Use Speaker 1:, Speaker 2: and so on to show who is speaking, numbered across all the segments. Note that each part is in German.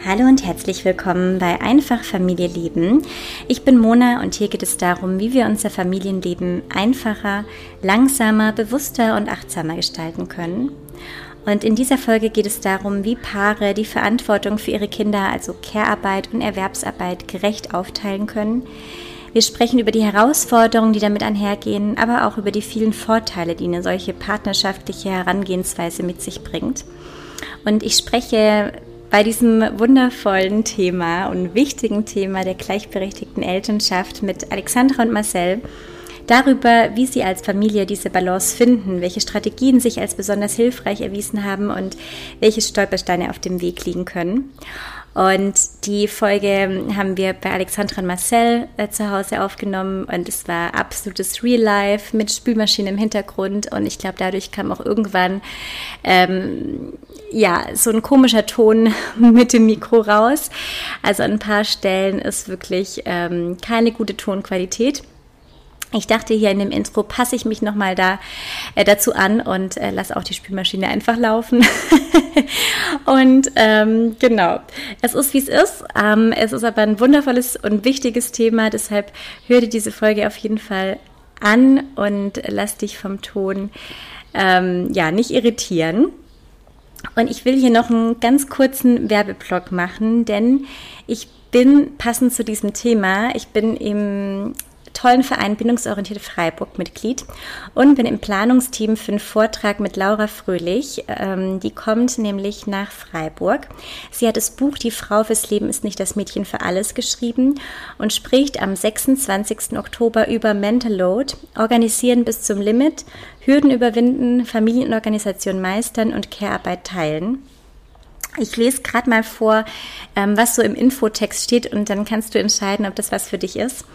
Speaker 1: Hallo und herzlich willkommen bei Einfach Familie leben. Ich bin Mona und hier geht es darum, wie wir unser Familienleben einfacher, langsamer, bewusster und achtsamer gestalten können. Und in dieser Folge geht es darum, wie Paare die Verantwortung für ihre Kinder, also Care-Arbeit und Erwerbsarbeit, gerecht aufteilen können. Wir sprechen über die Herausforderungen, die damit einhergehen, aber auch über die vielen Vorteile, die eine solche partnerschaftliche Herangehensweise mit sich bringt. Und ich spreche bei diesem wundervollen Thema und wichtigen Thema der gleichberechtigten Elternschaft mit Alexandra und Marcel darüber, wie sie als Familie diese Balance finden, welche Strategien sich als besonders hilfreich erwiesen haben und welche Stolpersteine auf dem Weg liegen können. Und die Folge haben wir bei Alexandra und Marcel zu Hause aufgenommen und es war absolutes Real Life mit Spülmaschine im Hintergrund und ich glaube, dadurch kam auch irgendwann so ein komischer Ton mit dem Mikro raus. Also an ein paar Stellen ist wirklich keine gute Tonqualität. Ich dachte, hier in dem Intro passe ich mich nochmal dazu an und lasse auch die Spülmaschine einfach laufen. Und genau, es ist, wie es ist. Es ist aber ein wundervolles und wichtiges Thema, deshalb hör dir diese Folge auf jeden Fall an und lass dich vom Ton nicht irritieren. Und ich will hier noch einen ganz kurzen Werbeblock machen, denn ich bin passend zu diesem Thema, ich bin im tollen Verein Bindungsorientierte Freiburg Mitglied und bin im Planungsteam für einen Vortrag mit Laura Fröhlich. Die kommt nämlich nach Freiburg. Sie hat das Buch Die Frau fürs Leben ist nicht das Mädchen für alles geschrieben und spricht am 26. Oktober über Mental Load, Organisieren bis zum Limit, Hürden überwinden, Familien und Organisation meistern und Care-Arbeit teilen. Ich lese gerade mal vor, was so im Infotext steht und dann kannst du entscheiden, ob das was für dich ist.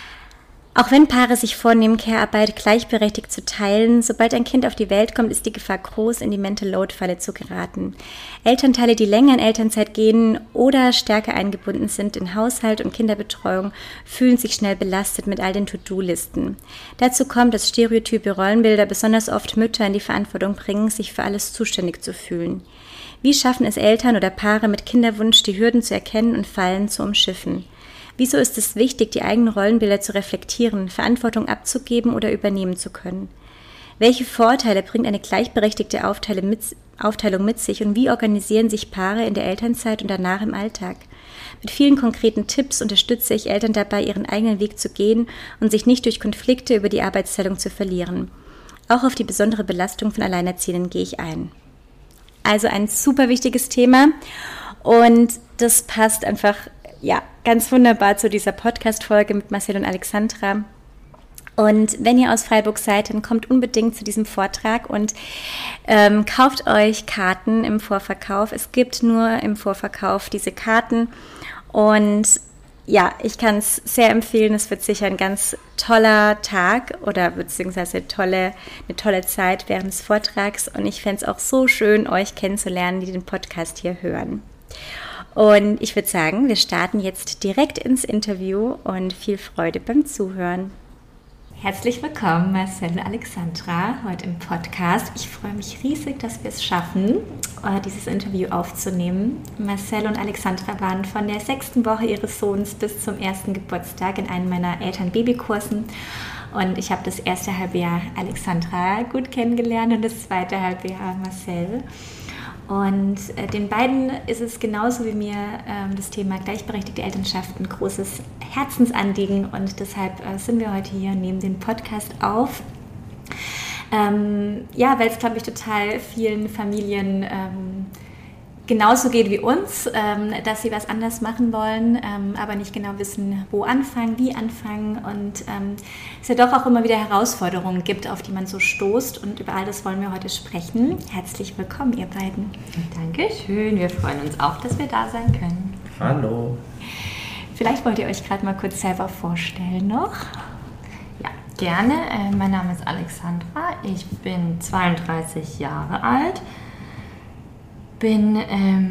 Speaker 1: Auch wenn Paare sich vornehmen, Care-Arbeit gleichberechtigt zu teilen, sobald ein Kind auf die Welt kommt, ist die Gefahr groß, in die Mental-Load-Falle zu geraten. Elternteile, die länger in Elternzeit gehen oder stärker eingebunden sind in Haushalt und Kinderbetreuung, fühlen sich schnell belastet mit all den To-Do-Listen. Dazu kommt, dass stereotype Rollenbilder besonders oft Mütter in die Verantwortung bringen, sich für alles zuständig zu fühlen. Wie schaffen es Eltern oder Paare mit Kinderwunsch, die Hürden zu erkennen und Fallen zu umschiffen? Wieso ist es wichtig, die eigenen Rollenbilder zu reflektieren, Verantwortung abzugeben oder übernehmen zu können? Welche Vorteile bringt eine gleichberechtigte Aufteilung mit sich und wie organisieren sich Paare in der Elternzeit und danach im Alltag? Mit vielen konkreten Tipps unterstütze ich Eltern dabei, ihren eigenen Weg zu gehen und sich nicht durch Konflikte über die Arbeitsteilung zu verlieren. Auch auf die besondere Belastung von Alleinerziehenden gehe ich ein. Also ein super wichtiges Thema und das passt einfach ganz wunderbar zu dieser Podcast-Folge mit Marcel und Alexandra. Und wenn ihr aus Freiburg seid, dann kommt unbedingt zu diesem Vortrag und kauft euch Karten im Vorverkauf. Es gibt nur im Vorverkauf diese Karten und ich kann es sehr empfehlen. Es wird sicher ein ganz toller Tag oder beziehungsweise eine tolle Zeit während des Vortrags und ich fände es auch so schön, euch kennenzulernen, die den Podcast hier hören. Und ich würde sagen, wir starten jetzt direkt ins Interview und viel Freude beim Zuhören. Herzlich willkommen, Marcel und Alexandra, heute im Podcast. Ich freue mich riesig, dass wir es schaffen, dieses Interview aufzunehmen. Marcel und Alexandra waren von der 6. Woche ihres Sohns bis zum 1. Geburtstag in einem meiner Eltern-Baby-Kursen. Und ich habe das erste Halbjahr Alexandra gut kennengelernt und das zweite Halbjahr Marcel. Und den beiden ist es genauso wie mir das Thema gleichberechtigte Elternschaft ein großes Herzensanliegen und deshalb sind wir heute hier und nehmen den Podcast auf. Weil es, glaube ich, total vielen Familien genauso geht wie uns, dass sie was anders machen wollen, aber nicht genau wissen, wo anfangen, wie anfangen und es ja doch auch immer wieder Herausforderungen gibt, auf die man so stoßt und über all das wollen wir heute sprechen. Herzlich willkommen, ihr beiden.
Speaker 2: Dankeschön, wir freuen uns auch, dass wir da sein können.
Speaker 3: Hallo.
Speaker 1: Vielleicht wollt ihr euch gerade mal kurz selber vorstellen noch?
Speaker 2: Ja, gerne. Mein Name ist Alexandra, ich bin 32 Jahre alt. Bin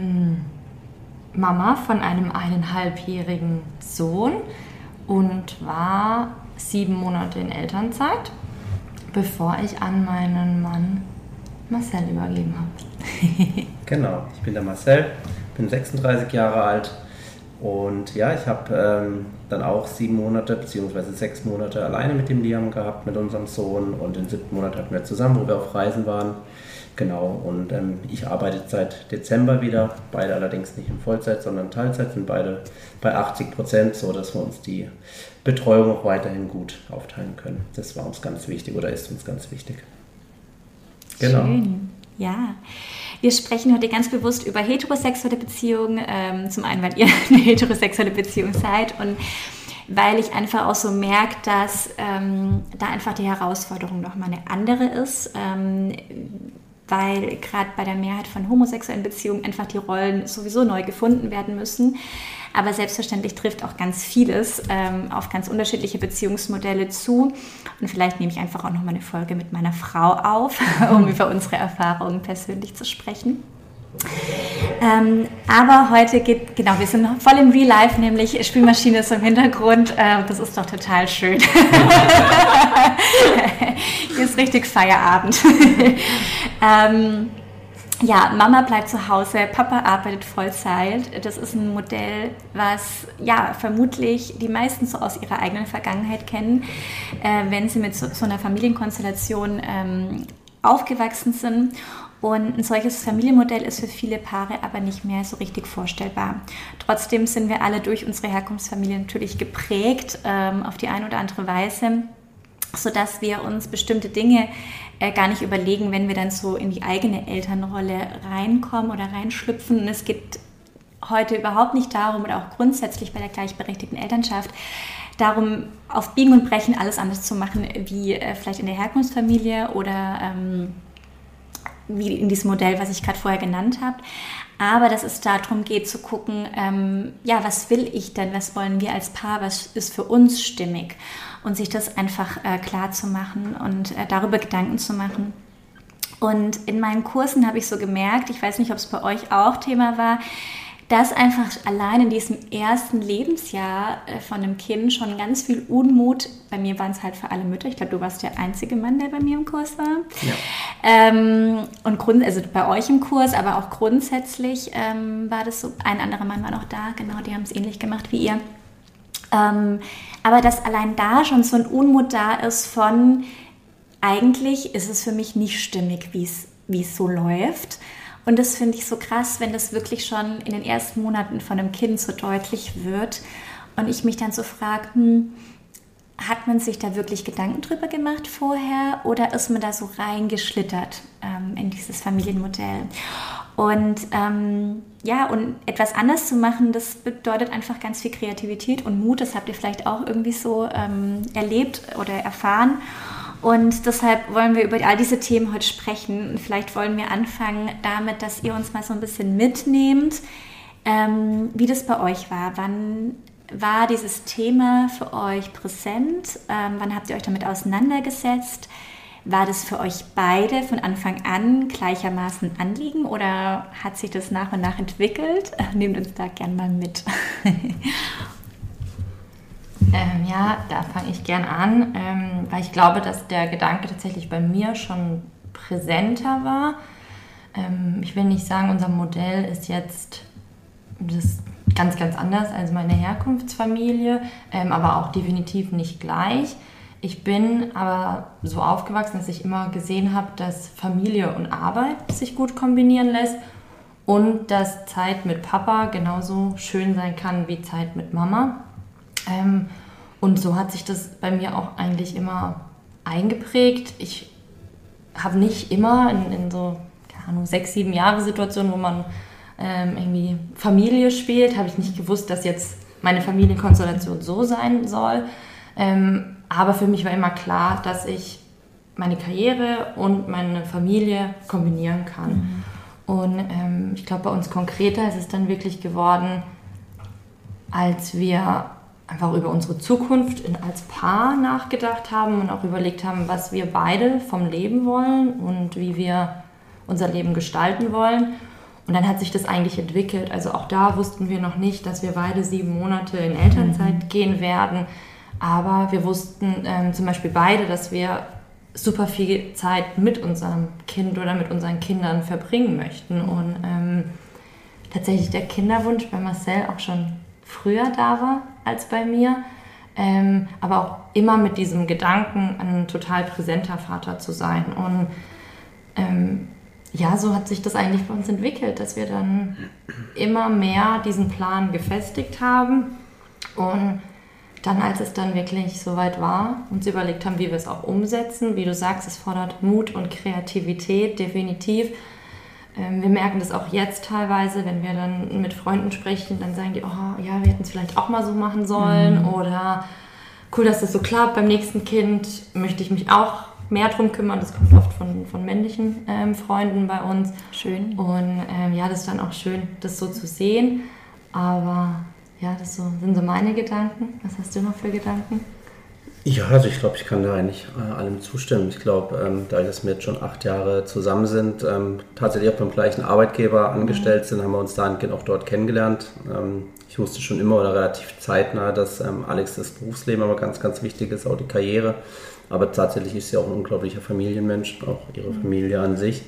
Speaker 2: Mama von einem 1,5-jährigen Sohn und war 7 Monate in Elternzeit, bevor ich an meinen Mann Marcel übergeben habe.
Speaker 3: Genau, ich bin der Marcel, bin 36 Jahre alt und ja, ich habe dann auch 7 Monate bzw. 6 Monate alleine mit dem Liam gehabt, mit unserem Sohn, und den 7. Monat hatten wir zusammen, wo wir auf Reisen waren. Genau, und ich arbeite seit Dezember wieder, beide allerdings nicht in Vollzeit, sondern Teilzeit, sind beide bei 80%, so dass wir uns die Betreuung auch weiterhin gut aufteilen können. Das war uns ganz wichtig oder ist uns ganz wichtig.
Speaker 1: Genau. Schön, ja. Wir sprechen heute ganz bewusst über heterosexuelle Beziehungen, zum einen, weil ihr eine heterosexuelle Beziehung seid und weil ich einfach auch so merke, dass da einfach die Herausforderung nochmal eine andere ist, weil gerade bei der Mehrheit von homosexuellen Beziehungen einfach die Rollen sowieso neu gefunden werden müssen. Aber selbstverständlich trifft auch ganz vieles auf ganz unterschiedliche Beziehungsmodelle zu. Und vielleicht nehme ich einfach auch nochmal eine Folge mit meiner Frau auf, um über unsere Erfahrungen persönlich zu sprechen. Aber heute wir sind voll im Real Life, nämlich Spülmaschine ist im Hintergrund. Das ist doch total schön. Hier ist richtig Feierabend. Ja, Mama bleibt zu Hause, Papa arbeitet Vollzeit. Das ist ein Modell, was ja vermutlich die meisten so aus ihrer eigenen Vergangenheit kennen, wenn sie mit so einer Familienkonstellation aufgewachsen sind. Und ein solches Familienmodell ist für viele Paare aber nicht mehr so richtig vorstellbar. Trotzdem sind wir alle durch unsere Herkunftsfamilie natürlich geprägt, auf die eine oder andere Weise, sodass wir uns bestimmte Dinge gar nicht überlegen, wenn wir dann so in die eigene Elternrolle reinkommen oder reinschlüpfen. Und es geht heute überhaupt nicht darum, oder auch grundsätzlich bei der gleichberechtigten Elternschaft, darum, auf Biegen und Brechen alles anders zu machen, wie vielleicht in der Herkunftsfamilie oder wie in diesem Modell, was ich gerade vorher genannt habe. Aber dass es darum geht zu gucken, was will ich denn, was wollen wir als Paar, was ist für uns stimmig, und sich das einfach klar zu machen und darüber Gedanken zu machen. Und in meinen Kursen habe ich so gemerkt, ich weiß nicht, ob es bei euch auch Thema war, dass einfach allein in diesem ersten Lebensjahr von einem Kind schon ganz viel Unmut, bei mir waren es halt für alle Mütter, ich glaube, du warst der einzige Mann, der bei mir im Kurs war. Ja. Also bei euch im Kurs, aber auch grundsätzlich war das so, ein anderer Mann war noch da, genau, die haben es ähnlich gemacht wie ihr. Aber dass allein da schon so ein Unmut da ist von, eigentlich ist es für mich nicht stimmig, wie es so läuft. Und das finde ich so krass, wenn das wirklich schon in den ersten Monaten von einem Kind so deutlich wird und ich mich dann so frage, hat man sich da wirklich Gedanken drüber gemacht vorher oder ist man da so reingeschlittert in dieses Familienmodell? Und und etwas anders zu machen, das bedeutet einfach ganz viel Kreativität und Mut. Das habt ihr vielleicht auch irgendwie so erlebt oder erfahren. Und deshalb wollen wir über all diese Themen heute sprechen. Und vielleicht wollen wir anfangen damit, dass ihr uns mal so ein bisschen mitnehmt, wie das bei euch war. Wann war dieses Thema für euch präsent? Wann habt ihr euch damit auseinandergesetzt? War das für euch beide von Anfang an gleichermaßen Anliegen oder hat sich das nach und nach entwickelt? Nehmt uns da gern mal mit.
Speaker 2: Da fange ich gern an, weil ich glaube, dass der Gedanke tatsächlich bei mir schon präsenter war. Ich will nicht sagen, unser Modell ist jetzt das ganz, ganz anders als meine Herkunftsfamilie, aber auch definitiv nicht gleich. Ich bin aber so aufgewachsen, dass ich immer gesehen habe, dass Familie und Arbeit sich gut kombinieren lässt und dass Zeit mit Papa genauso schön sein kann wie Zeit mit Mama. Und so hat sich das bei mir auch eigentlich immer eingeprägt. Ich habe nicht immer in so 6-7 Jahre Situationen, wo man irgendwie Familie spielt, habe ich nicht gewusst, dass jetzt meine Familienkonstellation so sein soll. Aber für mich war immer klar, dass ich meine Karriere und meine Familie kombinieren kann. Und ich glaube, bei uns konkreter ist es dann wirklich geworden, als wir einfach über unsere Zukunft als Paar nachgedacht haben und auch überlegt haben, was wir beide vom Leben wollen und wie wir unser Leben gestalten wollen. Und dann hat sich das eigentlich entwickelt. Also auch da wussten wir noch nicht, dass wir beide 7 Monate in Elternzeit gehen werden. Aber wir wussten zum Beispiel beide, dass wir super viel Zeit mit unserem Kind oder mit unseren Kindern verbringen möchten. Und tatsächlich der Kinderwunsch bei Marcel auch schon früher da war als bei mir. Aber auch immer mit diesem Gedanken, ein total präsenter Vater zu sein. Und so hat sich das eigentlich bei uns entwickelt, dass wir dann immer mehr diesen Plan gefestigt haben. Und dann, als es dann wirklich soweit war, uns überlegt haben, wie wir es auch umsetzen. Wie du sagst, es fordert Mut und Kreativität, definitiv. Wir merken das auch jetzt teilweise, wenn wir dann mit Freunden sprechen, dann sagen die, oh ja, wir hätten es vielleicht auch mal so machen sollen. Oder cool, dass das so klappt. Beim nächsten Kind möchte ich mich auch mehr drum kümmern. Das kommt oft von männlichen Freunden bei uns.
Speaker 1: Schön.
Speaker 2: Und das ist dann auch schön, das so zu sehen. Aber ja, sind so meine Gedanken. Was hast du noch für Gedanken?
Speaker 3: Ja, also ich glaube, ich kann da eigentlich allem zustimmen. Ich glaube, da wir jetzt schon 8 Jahre zusammen sind, tatsächlich auch beim gleichen Arbeitgeber angestellt sind, haben wir uns dahingehend auch dort kennengelernt. Ich wusste schon immer oder relativ zeitnah, dass Alex das Berufsleben aber ganz, ganz wichtig ist, auch die Karriere. Aber tatsächlich ist sie auch ein unglaublicher Familienmensch, auch ihre Familie an sich.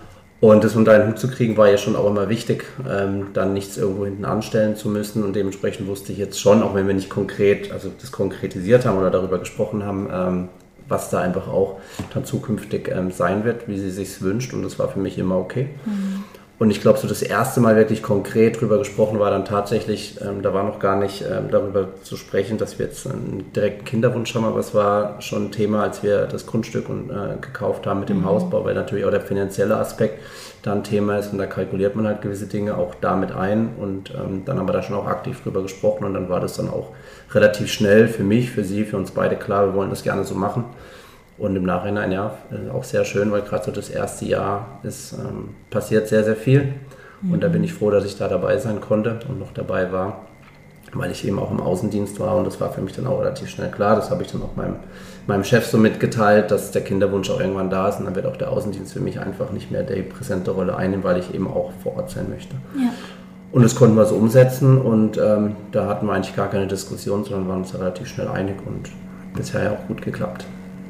Speaker 3: Und das unter einen Hut zu kriegen, war ja schon auch immer wichtig, dann nichts irgendwo hinten anstellen zu müssen. Und dementsprechend wusste ich jetzt schon, auch wenn wir nicht konkret, also das konkretisiert haben oder darüber gesprochen haben, was da einfach auch dann zukünftig sein wird, wie sie sich wünscht. Und das war für mich immer okay. Mhm. Und ich glaube, so das erste Mal wirklich konkret drüber gesprochen war dann tatsächlich, da war noch gar nicht darüber zu sprechen, dass wir jetzt einen direkten Kinderwunsch haben, aber es war schon ein Thema, als wir das Grundstück gekauft haben mit dem Hausbau, weil natürlich auch der finanzielle Aspekt da ein Thema ist und da kalkuliert man halt gewisse Dinge auch damit ein und dann haben wir da schon auch aktiv drüber gesprochen und dann war das dann auch relativ schnell für mich, für sie, für uns beide klar, wir wollen das gerne so machen. Und im Nachhinein, ja, auch sehr schön, weil gerade so das erste Jahr ist passiert sehr, sehr viel. Und da bin ich froh, dass ich da dabei sein konnte und noch dabei war, weil ich eben auch im Außendienst war. Und das war für mich dann auch relativ schnell klar. Das habe ich dann auch meinem Chef so mitgeteilt, dass der Kinderwunsch auch irgendwann da ist. Und dann wird auch der Außendienst für mich einfach nicht mehr die präsente Rolle einnehmen, weil ich eben auch vor Ort sein möchte. Ja. Und das konnten wir so umsetzen. Und da hatten wir eigentlich gar keine Diskussion, sondern waren uns relativ schnell einig. Und bisher ja auch gut geklappt.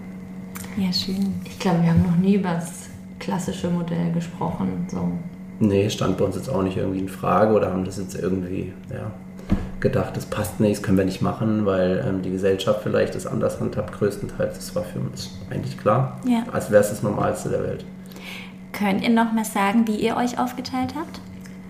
Speaker 2: Ja, schön. Ich glaube, wir haben noch nie über das klassische Modell gesprochen. So.
Speaker 3: Nee, stand bei uns jetzt auch nicht irgendwie in Frage oder haben das jetzt irgendwie gedacht, das passt nicht, das können wir nicht machen, weil die Gesellschaft vielleicht das anders handhabt, größtenteils. Das war für uns eigentlich klar, als wäre es das Normalste der Welt.
Speaker 1: Könnt ihr noch mal sagen, wie ihr euch aufgeteilt habt?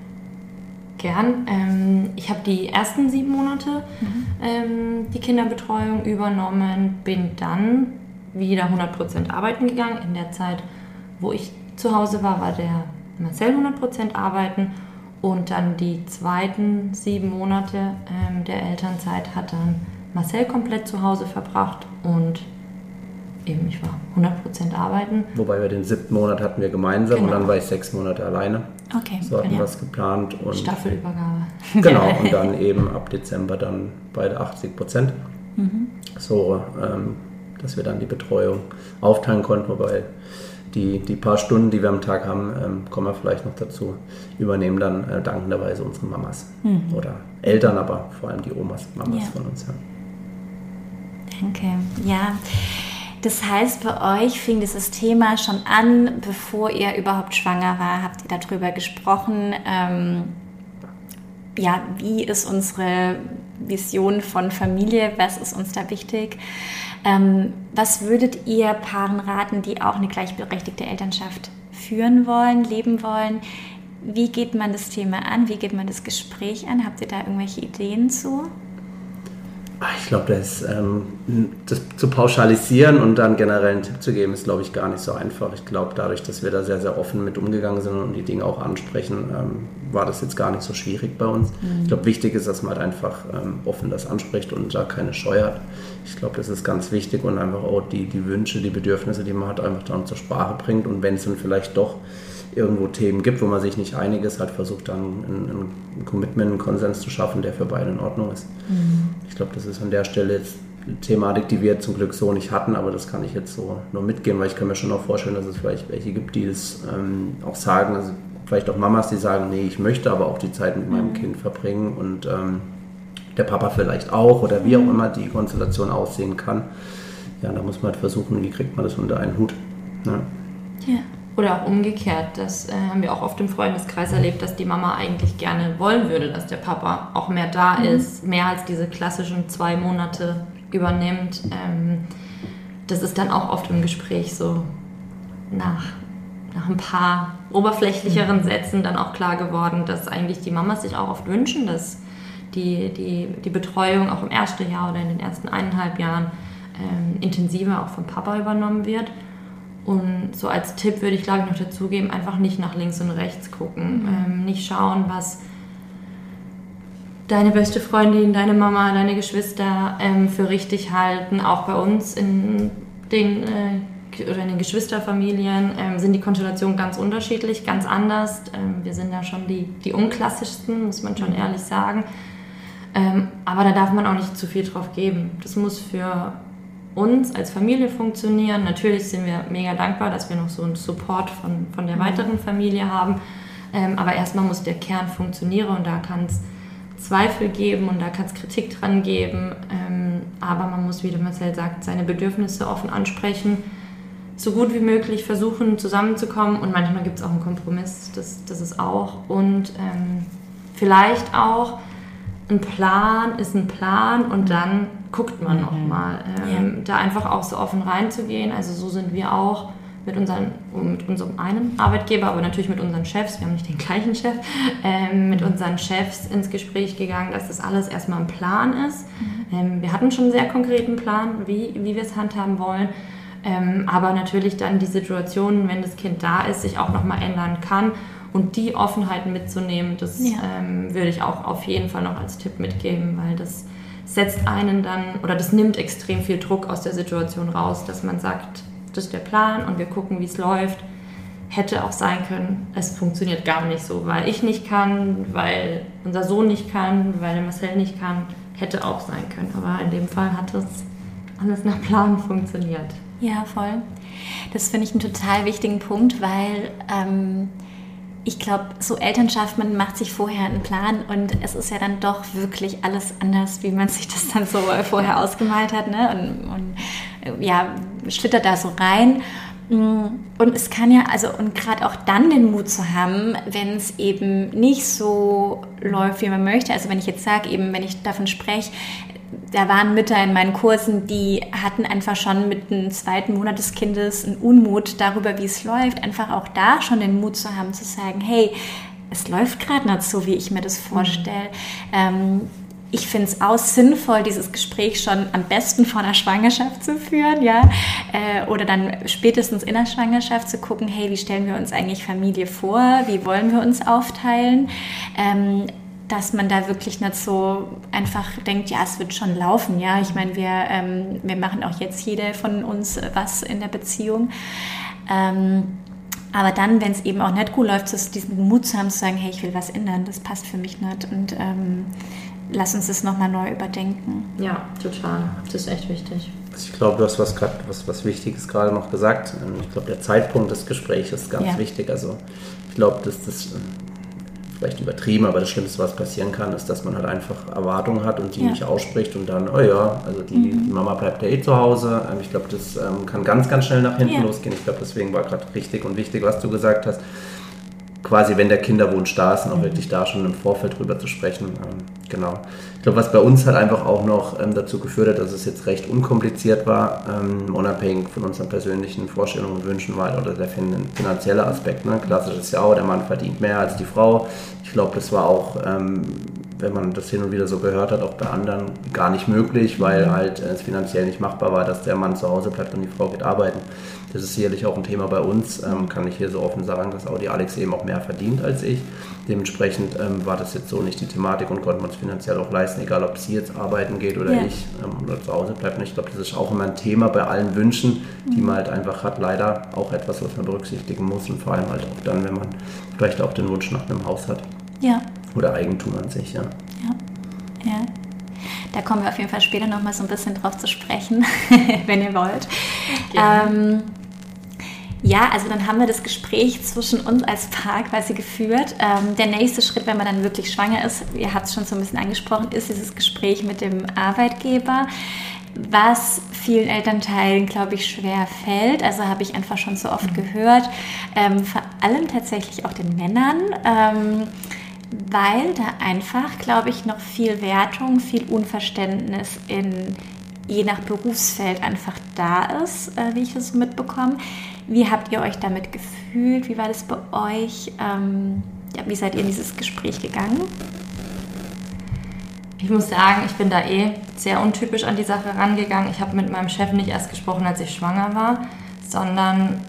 Speaker 2: Gern. Ich habe die ersten 7 Monate die Kinderbetreuung übernommen, bin dann wieder 100% arbeiten gegangen. In der Zeit, wo ich zu Hause war, war der Marcel 100% arbeiten und dann die zweiten 7 Monate der Elternzeit hat dann Marcel komplett zu Hause verbracht und eben ich war 100% arbeiten.
Speaker 3: Wobei wir den 7. Monat hatten wir gemeinsam und dann war ich 6 Monate alleine.
Speaker 1: Okay.
Speaker 3: So hatten wir es geplant. Und
Speaker 2: Staffelübergabe.
Speaker 3: Genau, und dann eben ab Dezember dann beide 80%. So, dass wir dann die Betreuung aufteilen konnten, wobei die paar Stunden, die wir am Tag haben, kommen wir vielleicht noch dazu, übernehmen dann dankenderweise unsere Mamas oder Eltern, aber vor allem die Mamas von uns. Ja.
Speaker 1: Danke. Ja, das heißt, bei euch fing dieses Thema schon an, bevor ihr überhaupt schwanger war, habt ihr darüber gesprochen, wie ist unsere Vision von Familie, was ist uns da wichtig? Was würdet ihr Paaren raten, die auch eine gleichberechtigte Elternschaft führen wollen, leben wollen? Wie geht man das Thema an? Wie geht man das Gespräch an? Habt ihr da irgendwelche Ideen zu?
Speaker 3: Ich glaube, das zu pauschalisieren und dann generell einen Tipp zu geben, ist, glaube ich, gar nicht so einfach. Ich glaube, dadurch, dass wir da sehr, sehr offen mit umgegangen sind und die Dinge auch ansprechen, war das jetzt gar nicht so schwierig bei uns. Ich glaube, wichtig ist, dass man halt einfach offen das anspricht und da keine Scheu hat. Ich glaube, das ist ganz wichtig und einfach auch die Wünsche, die Bedürfnisse, die man hat, einfach dann zur Sprache bringt. Und wenn es dann vielleicht doch irgendwo Themen gibt, wo man sich nicht einig ist, halt versucht dann ein Commitment, einen Konsens zu schaffen, der für beide in Ordnung ist. Ich glaube, das ist an der Stelle jetzt eine Thematik, die wir zum Glück so nicht hatten, aber das kann ich jetzt so nur mitgeben, weil ich kann mir schon auch vorstellen, dass es vielleicht welche gibt, die das auch sagen, also vielleicht auch Mamas, die sagen, nee, ich möchte aber auch die Zeit mit meinem Kind verbringen und der Papa vielleicht auch oder wie auch immer die Konstellation aussehen kann. Ja, da muss man halt versuchen, wie kriegt man das unter einen Hut. Ja.
Speaker 2: Oder auch umgekehrt, das haben wir auch oft im Freundeskreis erlebt, dass die Mama eigentlich gerne wollen würde, dass der Papa auch mehr da ist, mehr als diese klassischen 2 Monate übernimmt. Das ist dann auch oft im Gespräch so nach ein paar oberflächlicheren Sätzen dann auch klar geworden, dass eigentlich die Mamas sich auch oft wünschen, dass die Betreuung auch im ersten Jahr oder in den ersten 1,5 Jahren intensiver auch vom Papa übernommen wird. Und so als Tipp würde ich, glaube ich, noch dazu geben, einfach nicht nach links und rechts gucken. Nicht schauen, was deine beste Freundin, deine Mama, deine Geschwister für richtig halten. Auch bei uns in den Geschwisterfamilien sind die Konstellationen ganz unterschiedlich, ganz anders. Wir sind da schon die unklassischsten, muss man schon ehrlich sagen. Aber da darf man auch nicht zu viel drauf geben. Das muss für uns als Familie funktionieren. Natürlich sind wir mega dankbar, dass wir noch so einen Support von der weiteren Familie haben. Aber erstmal muss der Kern funktionieren und da kann es Zweifel geben und da kann es Kritik dran geben. Aber man muss, wie der Marcel sagt, seine Bedürfnisse offen ansprechen, so gut wie möglich versuchen zusammenzukommen und manchmal gibt es auch einen Kompromiss, das ist auch. Und vielleicht auch ein Plan ist ein Plan und dann guckt man nochmal. Da einfach auch so offen reinzugehen. Also so sind wir auch mit unserem einen Arbeitgeber, aber natürlich mit unseren Chefs, wir haben nicht den gleichen Chef, mit unseren Chefs ins Gespräch gegangen, dass das alles erstmal ein Plan ist. Wir hatten schon einen sehr konkreten Plan, wie wir es handhaben wollen. Aber natürlich dann die Situation, wenn das Kind da ist, sich auch nochmal ändern kann. Und die Offenheit mitzunehmen, das würde ich auch auf jeden Fall noch als Tipp mitgeben, weil das setzt einen dann, oder das nimmt extrem viel Druck aus der Situation raus, dass man sagt, das ist der Plan und wir gucken, wie es läuft. Hätte auch sein können, es funktioniert gar nicht so, weil ich nicht kann, weil unser Sohn nicht kann, weil der Marcel nicht kann. Hätte auch sein können, aber in dem Fall hat es alles nach Plan funktioniert.
Speaker 1: Ja, voll. Das finde ich einen total wichtigen Punkt, weil ich glaube, so Elternschaft, man macht sich vorher einen Plan und es ist ja dann doch wirklich alles anders, wie man sich das dann so vorher ausgemalt hat, ne? Und ja, schlittert da so rein. Und es kann ja, also und gerade auch dann den Mut zu haben, wenn es eben nicht so läuft, wie man möchte. Also wenn ich jetzt sage, eben wenn ich davon spreche, da waren Mütter in meinen Kursen, die hatten einfach schon mit dem 2. Monat des Kindes einen Unmut darüber, wie es läuft. Einfach auch da schon den Mut zu haben, zu sagen, hey, es läuft gerade nicht so, wie ich mir das vorstelle. Ich finde es auch sinnvoll, dieses Gespräch schon am besten vor der Schwangerschaft zu führen, ja, oder dann spätestens in der Schwangerschaft zu gucken, hey, wie stellen wir uns eigentlich Familie vor, wie wollen wir uns aufteilen, dass man da wirklich nicht so einfach denkt, ja, es wird schon laufen, ja, ich meine, wir machen auch jetzt jede von uns was in der Beziehung, aber dann, wenn es eben auch nicht gut läuft, diesen Mut zu haben, zu sagen, hey, ich will was ändern, das passt für mich nicht und lass uns das nochmal neu überdenken.
Speaker 2: Ja, total. Das ist echt wichtig.
Speaker 3: Ich glaube, du hast was Wichtiges gerade noch gesagt. Ich glaube, der Zeitpunkt des Gesprächs ist ganz wichtig. Also ich glaube, dass das vielleicht übertrieben, aber das Schlimmste, was passieren kann, ist, dass man halt einfach Erwartungen hat und die nicht ausspricht und dann, oh ja, also die Mama bleibt ja eh zu Hause. Ich glaube, das kann ganz, ganz schnell nach hinten losgehen. Ich glaube, deswegen war gerade richtig und wichtig, was du gesagt hast. Quasi, wenn der Kinderwunsch da ist, auch wirklich da schon im Vorfeld drüber zu sprechen. Genau. Ich glaube, was bei uns halt einfach auch noch dazu geführt hat, dass es jetzt recht unkompliziert war, unabhängig von unseren persönlichen Vorstellungen und Wünschen, war halt oder der finanzielle Aspekt. Ne? Klassisch ist ja auch, der Mann verdient mehr als die Frau. Ich glaube, das war auch, wenn man das hin und wieder so gehört hat, auch bei anderen gar nicht möglich, weil halt es finanziell nicht machbar war, dass der Mann zu Hause bleibt und die Frau geht arbeiten. Das ist sicherlich auch ein Thema bei uns, kann ich hier so offen sagen, dass auch die Alex eben auch mehr verdient als ich. Dementsprechend war das jetzt so nicht die Thematik und konnten wir uns finanziell auch leisten, egal ob sie jetzt arbeiten geht oder ich oder zu Hause bleibt. Und ich glaube, das ist auch immer ein Thema bei allen Wünschen, die man halt einfach hat. Leider auch etwas, was man berücksichtigen muss und vor allem halt auch dann, wenn man vielleicht auch den Wunsch nach einem Haus hat.
Speaker 1: Ja.
Speaker 3: Oder Eigentum an sich, ja.
Speaker 1: Ja. Da kommen wir auf jeden Fall später nochmal so ein bisschen drauf zu sprechen, wenn ihr wollt. Ja, also dann haben wir das Gespräch zwischen uns als Paar quasi geführt. Der nächste Schritt, wenn man dann wirklich schwanger ist, ihr habt es schon so ein bisschen angesprochen, ist dieses Gespräch mit dem Arbeitgeber. was vielen Elternteilen, glaube ich, schwer fällt. Also habe ich einfach schon so oft gehört. Vor allem tatsächlich auch den Männern. Weil da einfach, glaube ich, noch viel Wertung, viel Unverständnis je nach Berufsfeld einfach da ist, wie ich das so mitbekomme. Wie habt ihr euch damit gefühlt? Wie war das bei euch? Wie seid ihr in dieses Gespräch gegangen?
Speaker 2: Ich muss sagen, ich bin da sehr untypisch an die Sache rangegangen. Ich habe mit meinem Chef nicht erst gesprochen, als ich schwanger war, sondern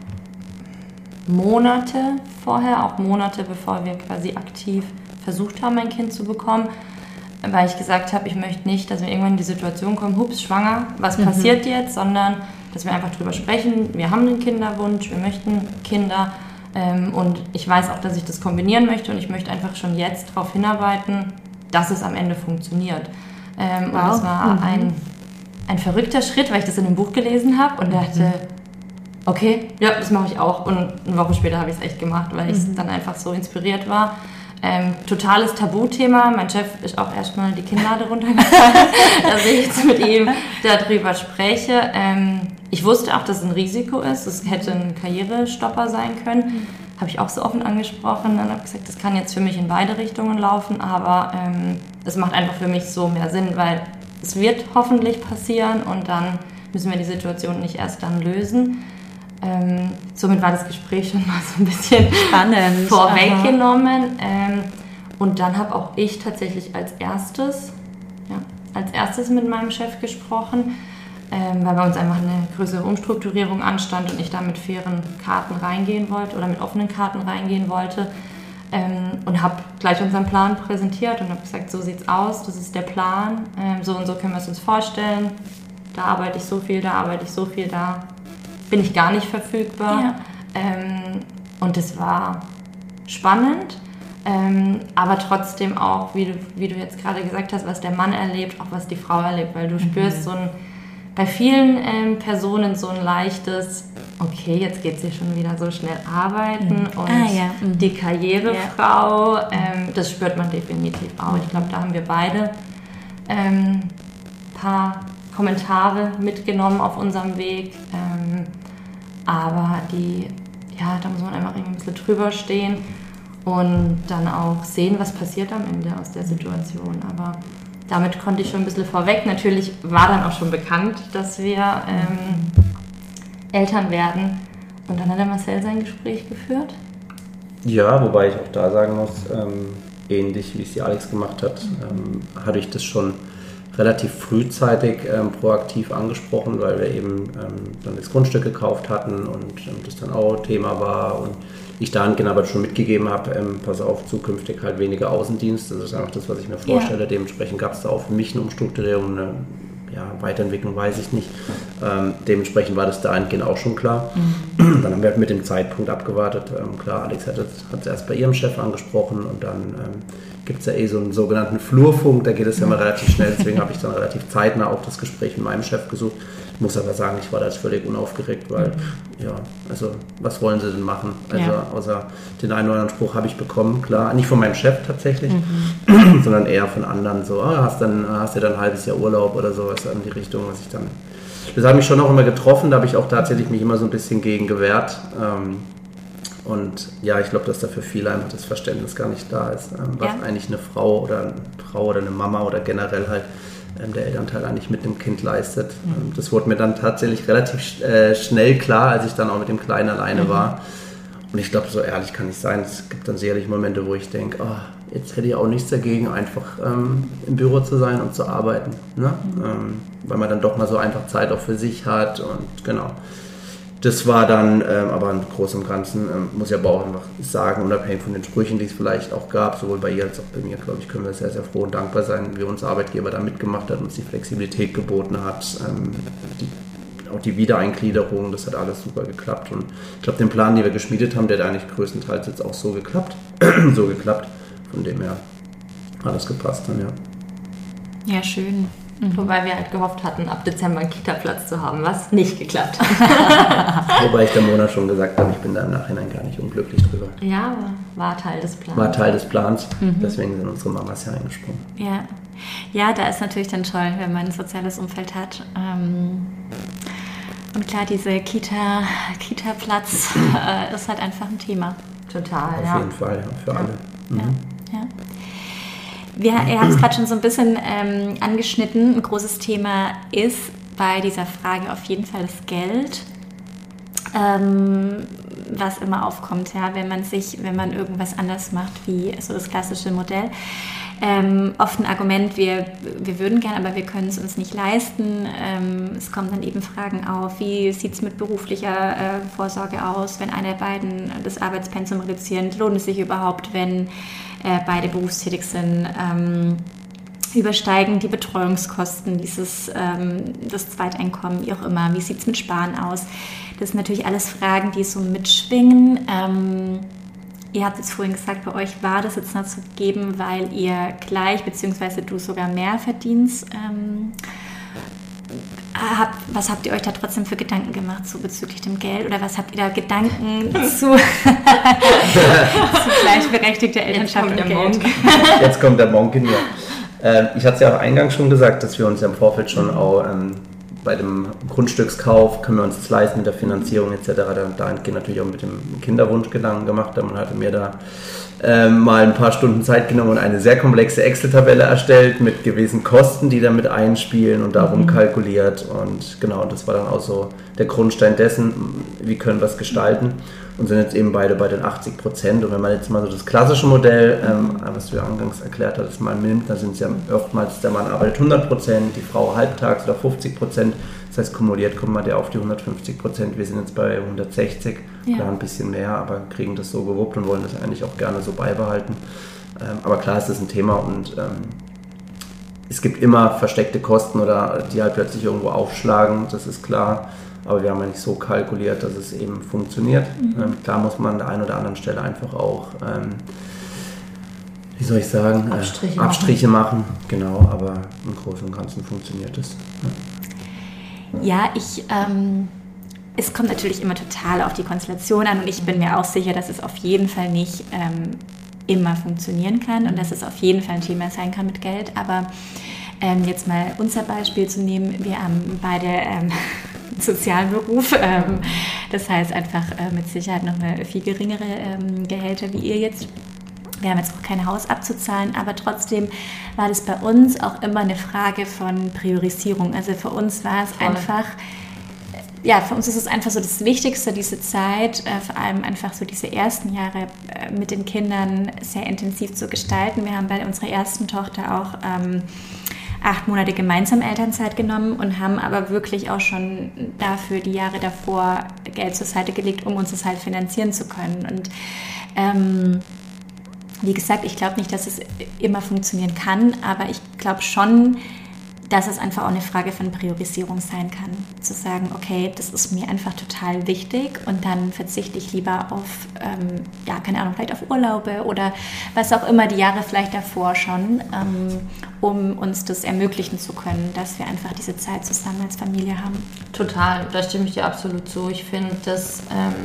Speaker 2: Monate vorher, auch Monate bevor wir quasi aktiv versucht haben, ein Kind zu bekommen, weil ich gesagt habe, ich möchte nicht, dass wir irgendwann in die Situation kommen, hups, schwanger, was passiert jetzt, sondern dass wir einfach drüber sprechen, wir haben einen Kinderwunsch, wir möchten Kinder und ich weiß auch, dass ich das kombinieren möchte und ich möchte einfach schon jetzt darauf hinarbeiten, dass es am Ende funktioniert. Und das war ein verrückter Schritt, weil ich das in einem Buch gelesen habe und dachte, okay, ja, das mache ich auch. Und eine Woche später habe ich es echt gemacht, weil ich dann einfach so inspiriert war. Totales Tabuthema. Mein Chef ist auch erstmal die Kinnlade runtergefallen, dass ich jetzt mit ihm darüber spreche. Ich wusste auch, dass es ein Risiko ist. Es hätte ein Karrierestopper sein können. Habe ich auch so offen angesprochen. Dann habe ich gesagt, das kann jetzt für mich in beide Richtungen laufen, aber es macht einfach für mich so mehr Sinn, weil es wird hoffentlich passieren und dann müssen wir die Situation nicht erst dann lösen. Somit war das Gespräch schon mal so ein bisschen spannend vorweggenommen. Und dann habe auch ich tatsächlich als erstes mit meinem Chef gesprochen, weil bei uns einfach eine größere Umstrukturierung anstand und ich da mit fairen Karten reingehen wollte oder mit offenen Karten reingehen wollte. Und habe gleich unseren Plan präsentiert und habe gesagt, so sieht's aus, das ist der Plan, so und so können wir es uns vorstellen. Da arbeite ich so viel, da bin ich gar nicht verfügbar. Ja. Und das war spannend, aber trotzdem auch, wie du jetzt gerade gesagt hast, was der Mann erlebt, auch was die Frau erlebt, weil du spürst bei vielen Personen so ein leichtes, okay, jetzt geht sie schon wieder so schnell arbeiten und die Karrierefrau, das spürt man definitiv auch. Ich glaube, da haben wir beide ein paar Kommentare mitgenommen auf unserem Weg, aber da muss man einfach ein bisschen drüber stehen und dann auch sehen, was passiert am Ende aus der Situation. Aber damit konnte ich schon ein bisschen vorweg. Natürlich war dann auch schon bekannt, dass wir Eltern werden. Und dann hat der Marcel sein Gespräch geführt.
Speaker 3: Ja, wobei ich auch da sagen muss, ähnlich wie es die Alex gemacht hat, hatte ich das schon relativ frühzeitig proaktiv angesprochen, weil wir eben dann das Grundstück gekauft hatten und das dann auch Thema war und ich dahingehend aber schon mitgegeben habe, pass auf, zukünftig halt weniger Außendienst, das ist einfach das, was ich mir vorstelle. Ja. Dementsprechend gab es da auch für mich eine Umstrukturierung, eine Weiterentwicklung, weiß ich nicht. Dementsprechend war das dahingehend auch schon klar. Mhm. Dann haben wir halt mit dem Zeitpunkt abgewartet. Klar, Alex hat es erst bei ihrem Chef angesprochen und dann gibt es ja so einen sogenannten Flurfunk, da geht es ja mal relativ schnell, deswegen habe ich dann relativ zeitnah auch das Gespräch mit meinem Chef gesucht. Ich muss aber sagen, ich war da jetzt völlig unaufgeregt, weil, also was wollen sie denn machen? Also außer den einen oder anderen Spruch habe ich bekommen, klar, nicht von meinem Chef tatsächlich, sondern eher von anderen, so, hast du dann ein halbes Jahr Urlaub oder sowas in die Richtung, das hat mich schon auch immer getroffen, da habe ich auch tatsächlich mich immer so ein bisschen gegen gewehrt. Und ja, ich glaube, dass da für viele einfach das Verständnis gar nicht da ist, was eigentlich eine Frau oder eine Mama oder generell halt der Elternteil eigentlich mit dem Kind leistet. Das wurde mir dann tatsächlich relativ schnell klar, als ich dann auch mit dem Kleinen alleine war. Und ich glaube, so ehrlich kann ich sein, es gibt dann sicherlich Momente, wo ich denke, jetzt hätte ich auch nichts dagegen, einfach im Büro zu sein und zu arbeiten. Ne? Weil man dann doch mal so einfach Zeit auch für sich hat und genau. Das war dann, aber im Großen und Ganzen, muss ich aber auch einfach sagen, unabhängig von den Sprüchen, die es vielleicht auch gab, sowohl bei ihr als auch bei mir, glaube ich, können wir sehr, sehr froh und dankbar sein, wie unser Arbeitgeber da mitgemacht hat, uns die Flexibilität geboten hat, auch die Wiedereingliederung, das hat alles super geklappt. Und ich glaube, den Plan, den wir geschmiedet haben, der hat eigentlich größtenteils jetzt auch so geklappt. Von dem her hat das gepasst dann, ja.
Speaker 1: Ja, schön.
Speaker 2: Wobei wir halt gehofft hatten, ab Dezember einen Kita-Platz zu haben, was nicht geklappt hat.
Speaker 3: Wobei ich der Mona schon gesagt habe, ich bin da im Nachhinein gar nicht unglücklich drüber.
Speaker 2: Ja, aber war Teil des Plans.
Speaker 3: War Teil des Plans, deswegen sind unsere Mamas ja eingesprungen.
Speaker 1: Ja. Ja, da ist natürlich dann toll, wenn man ein soziales Umfeld hat. Und klar, diese Kita-Platz ist halt einfach ein Thema.
Speaker 2: Total,
Speaker 3: Auf jeden Fall, ja, für alle.
Speaker 1: Ja. Ihr habt es gerade schon so ein bisschen angeschnitten. Ein großes Thema ist bei dieser Frage auf jeden Fall das Geld, was immer aufkommt, ja, wenn man irgendwas anders macht, wie so das klassische Modell. Oft ein Argument, wir würden gerne, aber wir können es uns nicht leisten. Es kommen dann eben Fragen auf, wie sieht es mit beruflicher Vorsorge aus, wenn einer der beiden das Arbeitspensum reduzieren, lohnt es sich überhaupt, wenn beide berufstätig sind, übersteigen die Betreuungskosten, das Zweiteinkommen, wie auch immer, wie sieht es mit Sparen aus? Das sind natürlich alles Fragen, die so mitschwingen. Ihr habt jetzt vorhin gesagt, bei euch war das jetzt dazu gegeben, weil ihr gleich, beziehungsweise du sogar mehr verdienst. Was habt ihr euch da trotzdem für Gedanken gemacht, so bezüglich dem Geld? Oder was habt ihr da Gedanken zu gleichberechtigter Elternschaft und Geld?
Speaker 3: Jetzt kommt der Monk in mir. Ich hatte es ja auch eingangs schon gesagt, dass wir uns ja im Vorfeld schon auch bei dem Grundstückskauf, können wir uns das leisten mit der Finanzierung etc. Dahingehend natürlich auch mit dem Kinderwunschgedanken gemacht. Man hatte mir da mal ein paar Stunden Zeit genommen und eine sehr komplexe Excel-Tabelle erstellt mit gewissen Kosten, die da mit einspielen und darum kalkuliert. Und genau, das war dann auch so der Grundstein dessen, wie können wir es gestalten. Und sind jetzt eben beide bei den 80%. Und wenn man jetzt mal so das klassische Modell, was du ja angangs erklärt hattest, mal nimmt, da sind es ja oftmals, der Mann arbeitet 100%, die Frau halbtags oder 50%. Das heißt, kumuliert kommt man ja auf die 150%. Wir sind jetzt bei 160, klar ein bisschen mehr, aber kriegen das so gewuppt und wollen das eigentlich auch gerne so beibehalten. Aber klar ist das ein Thema und es gibt immer versteckte Kosten oder die halt plötzlich irgendwo aufschlagen, das ist klar. Aber wir haben ja nicht so kalkuliert, dass es eben funktioniert. Klar muss man an der einen oder anderen Stelle einfach auch, wie soll ich sagen, Abstriche machen. Genau, aber im Großen und Ganzen funktioniert es.
Speaker 1: Ja, es kommt natürlich immer total auf die Konstellation an und ich bin mir auch sicher, dass es auf jeden Fall nicht immer funktionieren kann und dass es auf jeden Fall ein Thema sein kann mit Geld. Aber jetzt mal unser Beispiel zu nehmen, wir haben beide sozialen Beruf, das heißt einfach mit Sicherheit noch eine viel geringere Gehälter wie ihr jetzt. Wir haben jetzt auch kein Haus abzuzahlen, aber trotzdem war das bei uns auch immer eine Frage von Priorisierung. Also für uns war es einfach, für uns ist es einfach so das Wichtigste, diese Zeit, vor allem einfach so diese ersten Jahre mit den Kindern sehr intensiv zu gestalten. Wir haben bei unserer ersten Tochter auch 8 Monate gemeinsam Elternzeit genommen und haben aber wirklich auch schon dafür die Jahre davor Geld zur Seite gelegt, um uns das halt finanzieren zu können. Und wie gesagt, ich glaube nicht, dass es immer funktionieren kann, aber ich glaube schon, dass es einfach auch eine Frage von Priorisierung sein kann. Zu sagen, okay, das ist mir einfach total wichtig und dann verzichte ich lieber auf, keine Ahnung, vielleicht auf Urlaube oder was auch immer die Jahre vielleicht davor schon, um uns das ermöglichen zu können, dass wir einfach diese Zeit zusammen als Familie haben.
Speaker 2: Total, da stimme ich dir absolut zu. Ich finde, das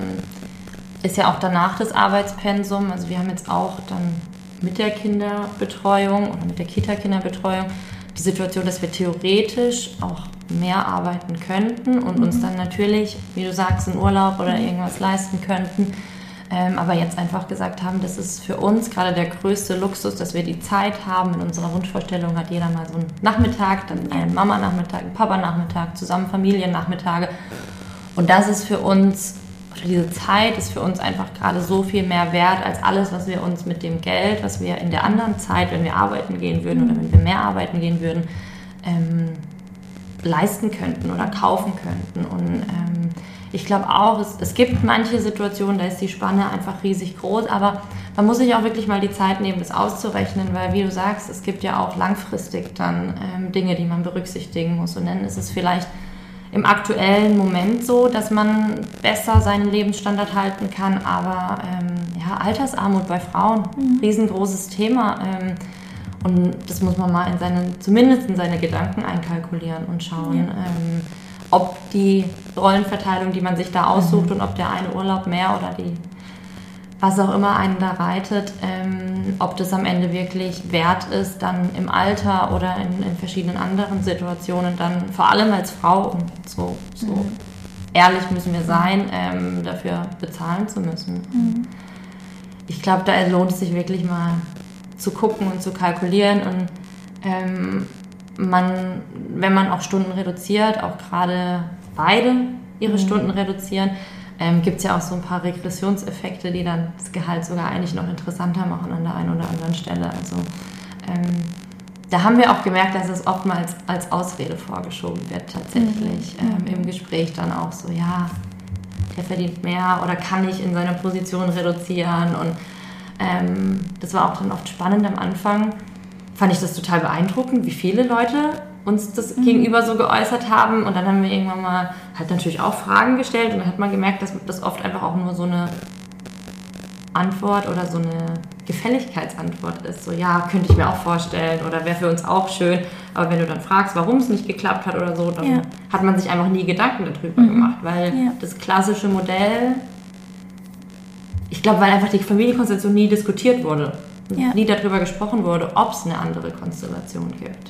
Speaker 2: ist ja auch danach das Arbeitspensum. Also wir haben jetzt auch dann mit der Kinderbetreuung oder mit der Kita-Kinderbetreuung die Situation, dass wir theoretisch auch mehr arbeiten könnten und uns dann natürlich, wie du sagst, einen Urlaub oder irgendwas leisten könnten. Aber jetzt einfach gesagt haben, das ist für uns gerade der größte Luxus, dass wir die Zeit haben. In unserer Wunschvorstellung hat jeder mal so einen Nachmittag, dann einen Mama-Nachmittag, einen Papa-Nachmittag, zusammen Familiennachmittage. Und das ist für uns, oder diese Zeit ist für uns einfach gerade so viel mehr wert als alles, was wir uns mit dem Geld, was wir in der anderen Zeit, wenn wir arbeiten gehen würden oder wenn wir mehr arbeiten gehen würden, leisten könnten oder kaufen könnten. Und ich glaube auch, es gibt manche Situationen, da ist die Spanne einfach riesig groß, aber man muss sich auch wirklich mal die Zeit nehmen, das auszurechnen, weil wie du sagst, es gibt ja auch langfristig dann Dinge, die man berücksichtigen muss. Und dann ist es vielleicht im aktuellen Moment so, dass man besser seinen Lebensstandard halten kann, aber Altersarmut bei Frauen, riesengroßes Thema. Und das muss man mal zumindest in seine Gedanken einkalkulieren und schauen, ob die Rollenverteilung, die man sich da aussucht und ob der eine Urlaub mehr oder was auch immer einen da reitet, ob das am Ende wirklich wert ist, dann im Alter oder in verschiedenen anderen Situationen dann, vor allem als Frau, und so ehrlich müssen wir sein, dafür bezahlen zu müssen. Ich glaube, da lohnt es sich wirklich mal zu gucken und zu kalkulieren und wenn man auch Stunden reduziert, auch gerade beide ihre Stunden reduzieren, gibt es ja auch so ein paar Regressionseffekte, die dann das Gehalt sogar eigentlich noch interessanter machen an der einen oder anderen Stelle. Also da haben wir auch gemerkt, dass es oftmals als Ausrede vorgeschoben wird tatsächlich. Im Gespräch dann auch so, ja, der verdient mehr oder kann ich in seiner Position reduzieren. Und das war auch dann oft spannend am Anfang. Fand ich das total beeindruckend, wie viele Leute uns das gegenüber so geäußert haben. Und dann haben wir irgendwann mal halt natürlich auch Fragen gestellt und dann hat man gemerkt, dass das oft einfach auch nur so eine Antwort oder so eine Gefälligkeitsantwort ist. So, ja, könnte ich mir auch vorstellen oder wäre für uns auch schön. Aber wenn du dann fragst, warum es nicht geklappt hat oder so, dann hat man sich einfach nie Gedanken darüber gemacht, weil das klassische Modell, ich glaube, weil einfach die Familienkonstellation nie diskutiert wurde. Nie darüber gesprochen wurde, ob es eine andere Konstellation gibt.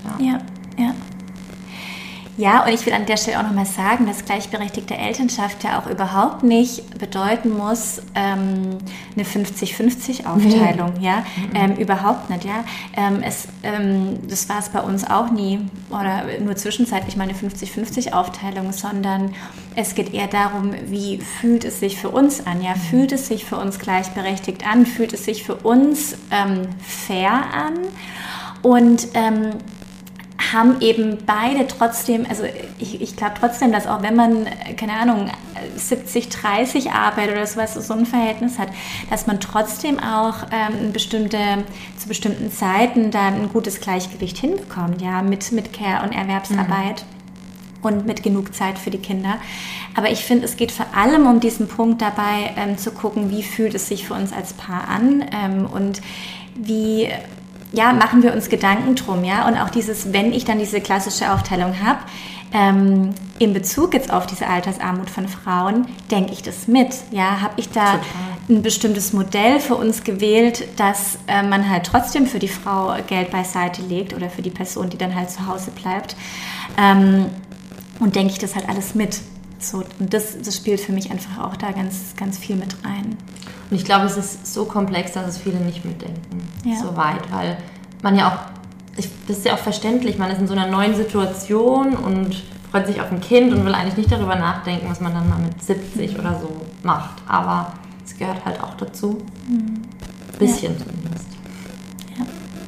Speaker 1: Ja, und ich will an der Stelle auch nochmal sagen, dass gleichberechtigte Elternschaft ja auch überhaupt nicht bedeuten muss, eine 50-50-Aufteilung, überhaupt nicht, das war es bei uns auch nie oder nur zwischenzeitlich mal eine 50-50-Aufteilung, sondern es geht eher darum, wie fühlt es sich für uns an, fühlt es sich für uns gleichberechtigt an, fühlt es sich für uns fair an und haben eben beide trotzdem, also ich glaube trotzdem, dass auch wenn man, keine Ahnung, 70-30 arbeitet oder sowas, so ein Verhältnis hat, dass man trotzdem auch zu bestimmten Zeiten dann ein gutes Gleichgewicht hinbekommt, mit Care- und Erwerbsarbeit. Und mit genug Zeit für die Kinder. Aber ich finde, es geht vor allem um diesen Punkt dabei, zu gucken, wie fühlt es sich für uns als Paar an und wie machen wir uns Gedanken drum, und auch dieses, wenn ich dann diese klassische Aufteilung habe, in Bezug jetzt auf diese Altersarmut von Frauen, denke ich das mit, habe ich da ein bestimmtes Modell für uns gewählt, dass man halt trotzdem für die Frau Geld beiseite legt oder für die Person, die dann halt zu Hause bleibt, und denke ich das halt alles mit. So, und das spielt für mich einfach auch da ganz, ganz viel mit rein.
Speaker 2: Und ich glaube, es ist so komplex, dass es viele nicht mitdenken, so weit, weil man ja auch, das ist ja auch verständlich, man ist in so einer neuen Situation und freut sich auf ein Kind und will eigentlich nicht darüber nachdenken, was man dann mal mit 70 oder so macht, aber es gehört halt auch dazu, ein bisschen zumindest.
Speaker 1: Ja.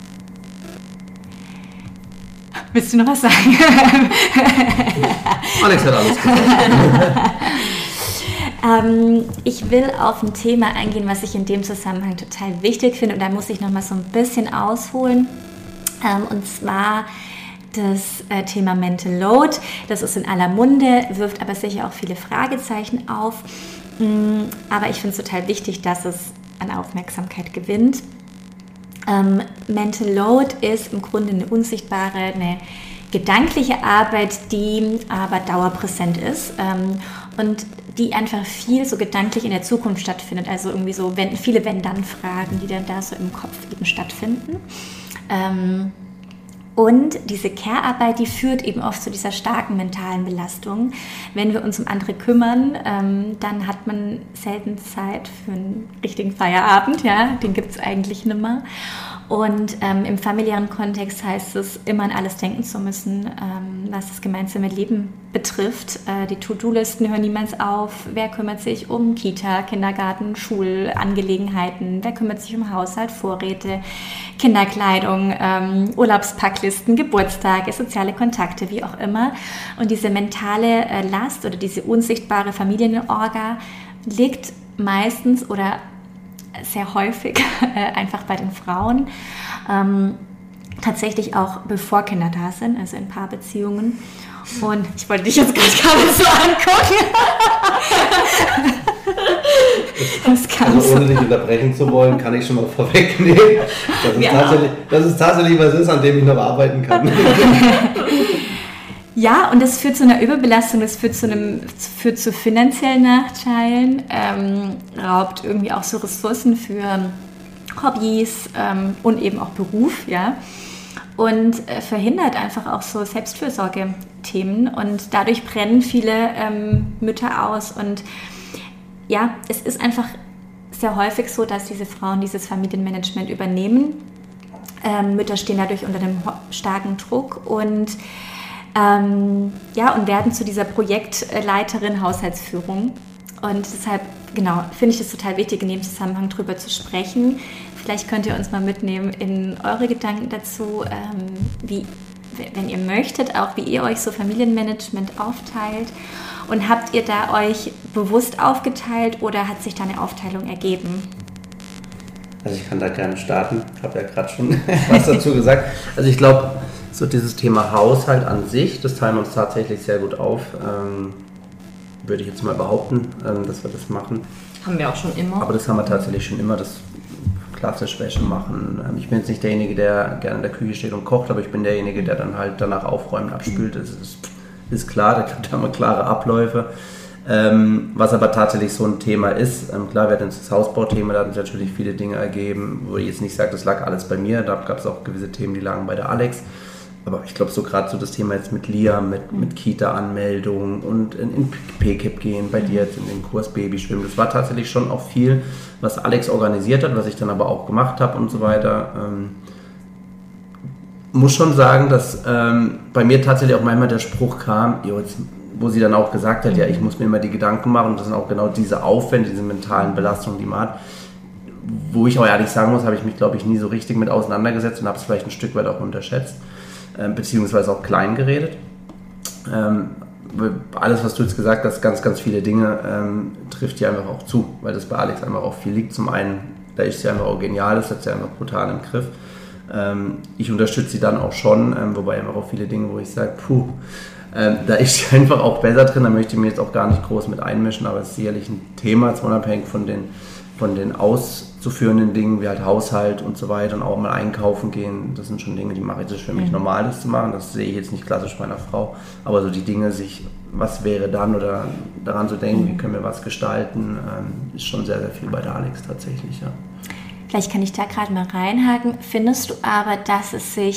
Speaker 1: Willst du noch was sagen?
Speaker 3: Alex hat alles gesagt.
Speaker 1: Ich will auf ein Thema eingehen, was ich in dem Zusammenhang total wichtig finde und da muss ich noch mal so ein bisschen ausholen, und zwar das Thema Mental Load. Das ist in aller Munde, wirft aber sicher auch viele Fragezeichen auf, aber ich finde es total wichtig, dass es an Aufmerksamkeit gewinnt. Mental Load ist im Grunde eine unsichtbare, eine gedankliche Arbeit, die aber dauerpräsent ist und die einfach viel so gedanklich in der Zukunft stattfindet. Also irgendwie so viele Wenn-Dann-Fragen, die dann da so im Kopf eben stattfinden. Und diese Care-Arbeit, die führt eben oft zu dieser starken mentalen Belastung. Wenn wir uns um andere kümmern, dann hat man selten Zeit für einen richtigen Feierabend, den gibt es eigentlich nicht mehr. Und im familiären Kontext heißt es, immer an alles denken zu müssen, was das gemeinsame Leben betrifft. Die To-Do-Listen hören niemals auf. Wer kümmert sich um Kita, Kindergarten, Schulangelegenheiten? Wer kümmert sich um Haushalt, Vorräte, Kinderkleidung, Urlaubspacklisten, Geburtstage, soziale Kontakte, wie auch immer. Und diese mentale Last oder diese unsichtbare Familienorga liegt meistens oder sehr häufig einfach bei den Frauen, tatsächlich auch bevor Kinder da sind, also in Paarbeziehungen. Und ich wollte dich jetzt gar nicht so angucken.
Speaker 3: Also ohne dich unterbrechen zu wollen, kann ich schon mal vorwegnehmen, dass es tatsächlich was ist, an dem ich noch arbeiten kann.
Speaker 1: Ja, und das führt zu einer Überbelastung, das führt zu finanziellen Nachteilen, raubt irgendwie auch so Ressourcen für Hobbys und eben auch Beruf, ja, und verhindert einfach auch so Selbstfürsorge-Themen und dadurch brennen viele Mütter aus und ja, es ist einfach sehr häufig so, dass diese Frauen dieses Familienmanagement übernehmen. Mütter stehen dadurch unter einem starken Druck und und werden zu dieser Projektleiterin Haushaltsführung. Und deshalb, genau, finde ich es total wichtig, in dem Zusammenhang drüber zu sprechen. Vielleicht könnt ihr uns mal mitnehmen in eure Gedanken dazu, wie, wenn ihr möchtet, auch wie ihr euch so Familienmanagement aufteilt. Und habt ihr da euch bewusst aufgeteilt oder hat sich da eine Aufteilung ergeben?
Speaker 3: Also ich kann da gerne starten. Ich habe ja gerade schon was dazu gesagt. Also ich glaube, so dieses Thema Haushalt an sich, das teilen wir uns tatsächlich sehr gut auf. Würde ich jetzt mal behaupten, dass wir das machen.
Speaker 2: Haben wir auch schon immer.
Speaker 3: Aber das haben wir tatsächlich schon immer, das klassisch Wäsche machen. Ich bin jetzt nicht derjenige, der gerne in der Küche steht und kocht, aber ich bin derjenige, der dann halt danach aufräumt, abspült. Das ist klar, da haben wir klare Abläufe. Was aber tatsächlich so ein Thema ist, klar, wir hatten das Hausbauthema, da hatten sich natürlich viele Dinge ergeben, wo ich jetzt nicht sage, das lag alles bei mir, da gab es auch gewisse Themen, die lagen bei der Alex. Aber ich glaube, so gerade so das Thema jetzt mit Lia, mit Kita-Anmeldung und in PKIP gehen, bei dir jetzt in den Kurs Babyschwimmen, das war tatsächlich schon auch viel, was Alex organisiert hat, was ich dann aber auch gemacht habe und so weiter. Muss schon sagen, dass bei mir tatsächlich auch manchmal der Spruch kam, wo sie dann auch gesagt hat, ja, ich muss mir immer die Gedanken machen und das sind auch genau diese Aufwände, diese mentalen Belastungen, die man hat. Wo ich auch ehrlich sagen muss, habe ich mich, glaube ich, nie so richtig mit auseinandergesetzt und habe es vielleicht ein Stück weit auch unterschätzt. Beziehungsweise auch klein geredet. Alles, was du jetzt gesagt hast, ganz, ganz viele Dinge trifft hier einfach auch zu, weil das bei Alex einfach auch viel liegt. Zum einen, da ist sie einfach auch genial, das hat sie einfach brutal im Griff. Ich unterstütze sie dann auch schon, wobei einfach auch viele Dinge, wo ich sage, da ist sie einfach auch besser drin, da möchte ich mir jetzt auch gar nicht groß mit einmischen, aber es ist sicherlich ein Thema, jetzt unabhängig von den auszuführenden Dingen, wie halt Haushalt und so weiter und auch mal einkaufen gehen, das sind schon Dinge, die mache ich, das ist für mich normal, das zu machen, das sehe ich jetzt nicht klassisch bei einer Frau, aber so die Dinge, was wäre dann oder daran zu denken, wie können wir was gestalten, ist schon sehr, sehr viel bei der Alex tatsächlich, ja.
Speaker 1: Vielleicht kann ich da gerade mal reinhaken, findest du aber, dass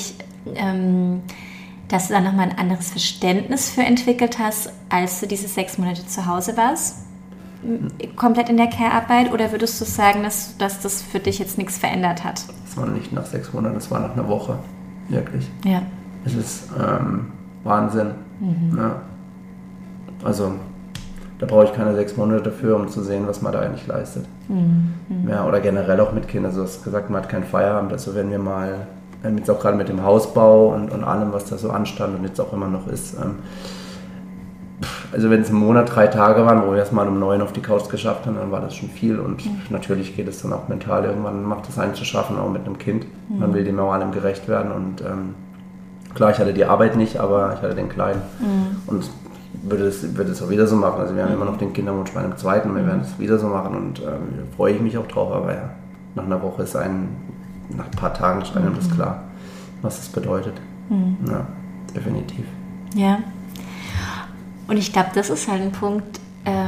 Speaker 1: du da nochmal ein anderes Verständnis für entwickelt hast, als du diese 6 Monate zu Hause warst? Komplett in der Care-Arbeit, oder würdest du sagen, dass das für dich jetzt nichts verändert hat?
Speaker 3: Es war nicht nach 6 Monaten, es war nach einer Woche, wirklich.
Speaker 1: Ja.
Speaker 3: Es ist Wahnsinn. Ja. Also da brauche ich keine 6 Monate dafür, um zu sehen, was man da eigentlich leistet. Ja, oder generell auch mit Kindern. Also du hast gesagt, man hat keinen Feierabend, also wenn wir mal, jetzt auch gerade mit dem Hausbau und allem, was da so anstand und jetzt auch immer noch ist, also wenn es im Monat 3 Tage waren, wo wir es mal um 9 auf die Couch geschafft haben, dann war das schon viel und natürlich geht es dann auch mental, irgendwann macht es einen zu schaffen, auch mit einem Kind. Man will dem auch allem gerecht werden und klar, ich hatte die Arbeit nicht, aber ich hatte den Kleinen und würde es auch wieder so machen. Also wir haben immer noch den Kinderwunsch bei einem zweiten, wir werden es wieder so machen und freue ich mich auch drauf, aber ja, nach einer Woche ist nach ein paar Tagen ist einem das klar, was das bedeutet. Ja, definitiv.
Speaker 1: Ja. Und ich glaube, das ist halt ein Punkt,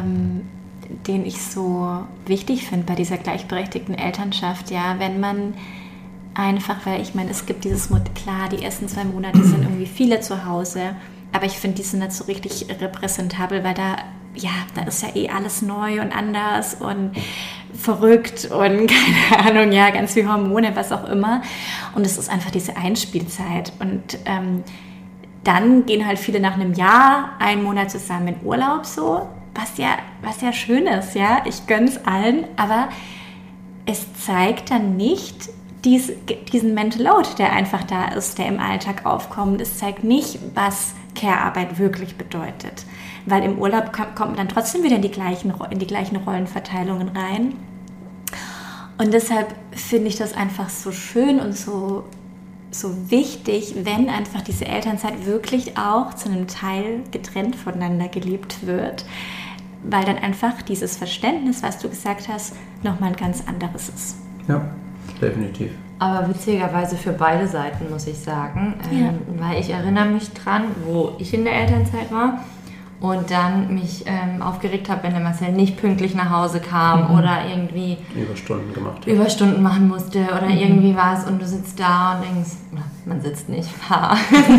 Speaker 1: den ich so wichtig finde bei dieser gleichberechtigten Elternschaft. Ja, wenn man einfach, weil ich meine, es gibt dieses Motto, klar, die ersten 2 Monate sind irgendwie viele zu Hause, aber ich finde, die sind nicht so richtig repräsentabel, weil da ist ja eh alles neu und anders und verrückt und keine Ahnung, ja, ganz viel Hormone, was auch immer. Und es ist einfach diese Einspielzeit und dann gehen halt viele nach einem Jahr, 1 Monat zusammen in Urlaub so, was ja schön ist, ja, ich gönn's allen, aber es zeigt dann nicht diesen Mental Load, der einfach da ist, der im Alltag aufkommt. Es zeigt nicht, was Care-Arbeit wirklich bedeutet, weil im Urlaub kommt man dann trotzdem wieder in die gleichen Rollenverteilungen rein. Und deshalb finde ich das einfach so schön und so wichtig, wenn einfach diese Elternzeit wirklich auch zu einem Teil getrennt voneinander gelebt wird, weil dann einfach dieses Verständnis, was du gesagt hast, nochmal ein ganz anderes ist.
Speaker 3: Ja, Definitiv.
Speaker 2: Aber witzigerweise für beide Seiten, muss ich sagen. Weil ich erinnere mich dran, wo ich in der Elternzeit war und dann mich aufgeregt habe, wenn der Marcel nicht pünktlich nach Hause kam oder irgendwie Überstunden machen musste oder irgendwie was und du sitzt da und denkst, man sitzt nicht, man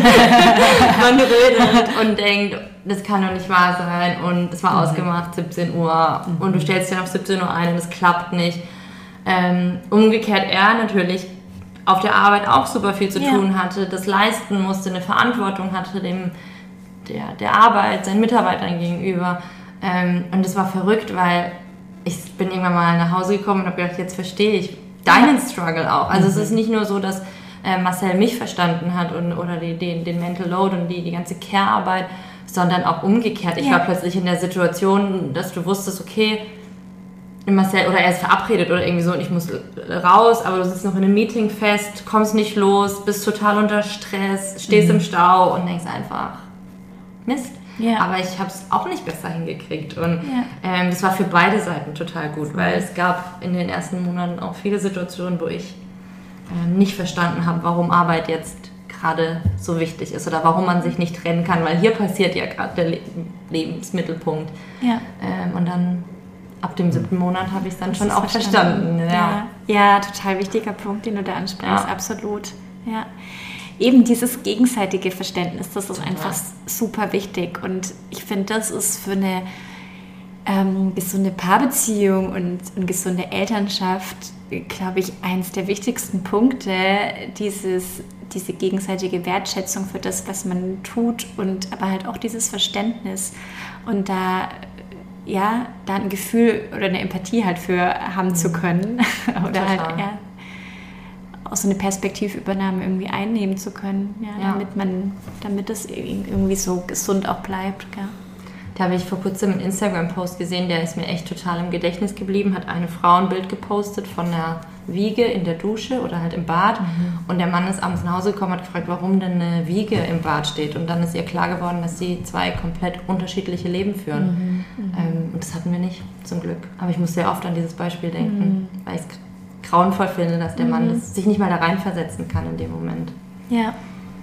Speaker 2: redet und denkt, das kann doch nicht wahr sein und es war ausgemacht, 17 Uhr und du stellst dich dann auf 17 Uhr ein und es klappt nicht. Umgekehrt er natürlich auf der Arbeit auch super viel zu tun hatte, das leisten musste, eine Verantwortung hatte der Arbeit, seinen Mitarbeitern gegenüber. Und es war verrückt, weil ich bin irgendwann mal nach Hause gekommen und habe gedacht, jetzt verstehe ich deinen Struggle auch. Also es ist nicht nur so, dass Marcel mich verstanden hat oder den Mental Load und die ganze Care-Arbeit, sondern auch umgekehrt. Ich war plötzlich in der Situation, dass du wusstest, okay, Marcel, oder er ist verabredet oder irgendwie so und ich muss raus, aber du sitzt noch in einem Meeting fest, kommst nicht los, bist total unter Stress, stehst im Stau und denkst einfach, Mist. Ja. Aber ich habe es auch nicht besser hingekriegt und das war für beide Seiten total gut, weil es gab in den ersten Monaten auch viele Situationen, wo ich nicht verstanden habe, warum Arbeit jetzt gerade so wichtig ist oder warum man sich nicht trennen kann, weil hier passiert ja gerade der Lebensmittelpunkt. Ja. Und dann ab dem 7. Monat habe ich es dann schon auch verstanden.
Speaker 1: Ja, total wichtiger Punkt, den du da ansprichst, absolut. Ja. Eben dieses gegenseitige Verständnis, das ist einfach super wichtig und ich finde, das ist für eine gesunde Paarbeziehung und gesunde Elternschaft, glaube ich, eins der wichtigsten Punkte, diese gegenseitige Wertschätzung für das, was man tut und aber halt auch dieses Verständnis und da ein Gefühl oder eine Empathie halt für haben zu können oder total. Halt auch so eine Perspektivübernahme irgendwie einnehmen zu können, damit es irgendwie so gesund auch bleibt. Ja.
Speaker 2: Da habe ich vor kurzem einen Instagram-Post gesehen, der ist mir echt total im Gedächtnis geblieben, hat eine Frau ein Bild gepostet von der Wiege in der Dusche oder halt im Bad und der Mann ist abends nach Hause gekommen und hat gefragt, warum denn eine Wiege im Bad steht und dann ist ihr klar geworden, dass sie 2 komplett unterschiedliche Leben führen und das hatten wir nicht, zum Glück. Aber ich muss sehr oft an dieses Beispiel denken, weil ich es grauenvoll finde, dass der Mann sich nicht mal da reinversetzen kann in dem Moment.
Speaker 1: Ja.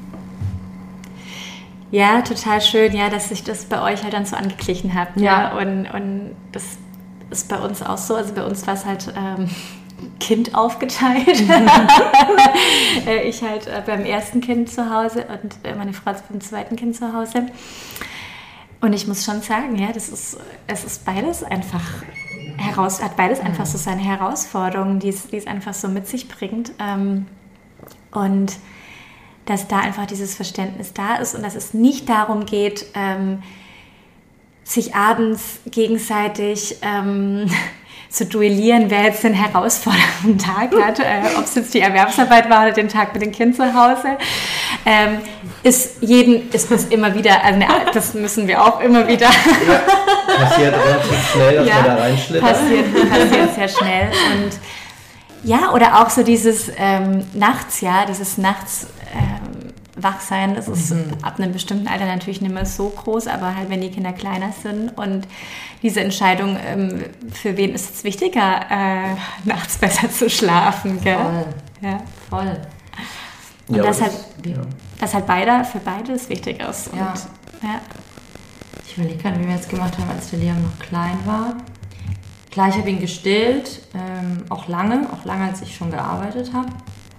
Speaker 1: Ja, total schön, dass sich das bei euch halt dann so angeglichen hat. Ja. Und das ist bei uns auch so. Also bei uns war es halt Kind aufgeteilt. Ich halt beim ersten Kind zu Hause und meine Frau beim zweiten Kind zu Hause. Und ich muss schon sagen, es ist beides einfach hat beides einfach so seine Herausforderungen, die es einfach so mit sich bringt. Und dass da einfach dieses Verständnis da ist und dass es nicht darum geht, sich abends gegenseitig zu duellieren, wer jetzt den herausfordernden Tag hat, ob es jetzt die Erwerbsarbeit war oder den Tag mit dem Kind zu Hause, ist das immer wieder, also das müssen wir auch immer wieder.
Speaker 3: Ja, passiert relativ schnell, dass man da reinschlittert.
Speaker 1: Passiert sehr schnell und oder auch so dieses Nachts wach sein, das ist ab einem bestimmten Alter natürlich nicht mehr so groß, aber halt wenn die Kinder kleiner sind und diese Entscheidung, für wen ist es wichtiger, nachts besser zu schlafen, gell?
Speaker 2: Voll.
Speaker 1: Ja.
Speaker 2: Voll.
Speaker 1: Und dass halt für beide es wichtig ist.
Speaker 2: Ja.
Speaker 1: Und,
Speaker 2: ich überlege gerade, wie wir jetzt gemacht haben, als der Liam noch klein war. Klar, ich habe ihn gestillt, auch lange als ich schon gearbeitet habe.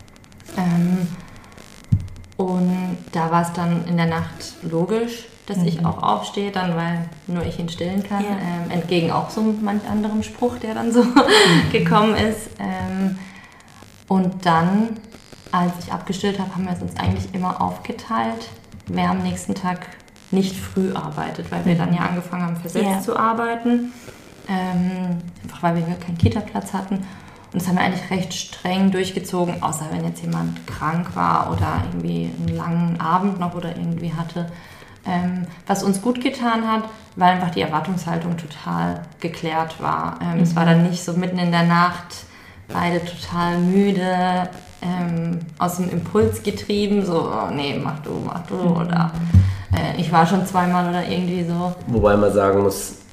Speaker 2: Und da war es dann in der Nacht logisch, dass ich auch aufstehe, dann, weil nur ich ihn stillen kann. Ja. Entgegen auch so manch anderem Spruch, der dann so gekommen ist. Und dann, als ich abgestillt habe, haben wir es uns eigentlich immer aufgeteilt, wer am nächsten Tag nicht früh arbeitet, weil wir dann ja angefangen haben, versetzt zu arbeiten. Einfach weil wir keinen Kita-Platz hatten. Und das haben wir eigentlich recht streng durchgezogen, außer wenn jetzt jemand krank war oder irgendwie einen langen Abend noch oder irgendwie hatte. Was uns gut getan hat, weil einfach die Erwartungshaltung total geklärt war. Es war dann nicht so mitten in der Nacht, beide total müde, aus dem Impuls getrieben, so, oh, nee, mach du, oder ich war schon zweimal oder irgendwie so.
Speaker 3: Wobei man sagen muss,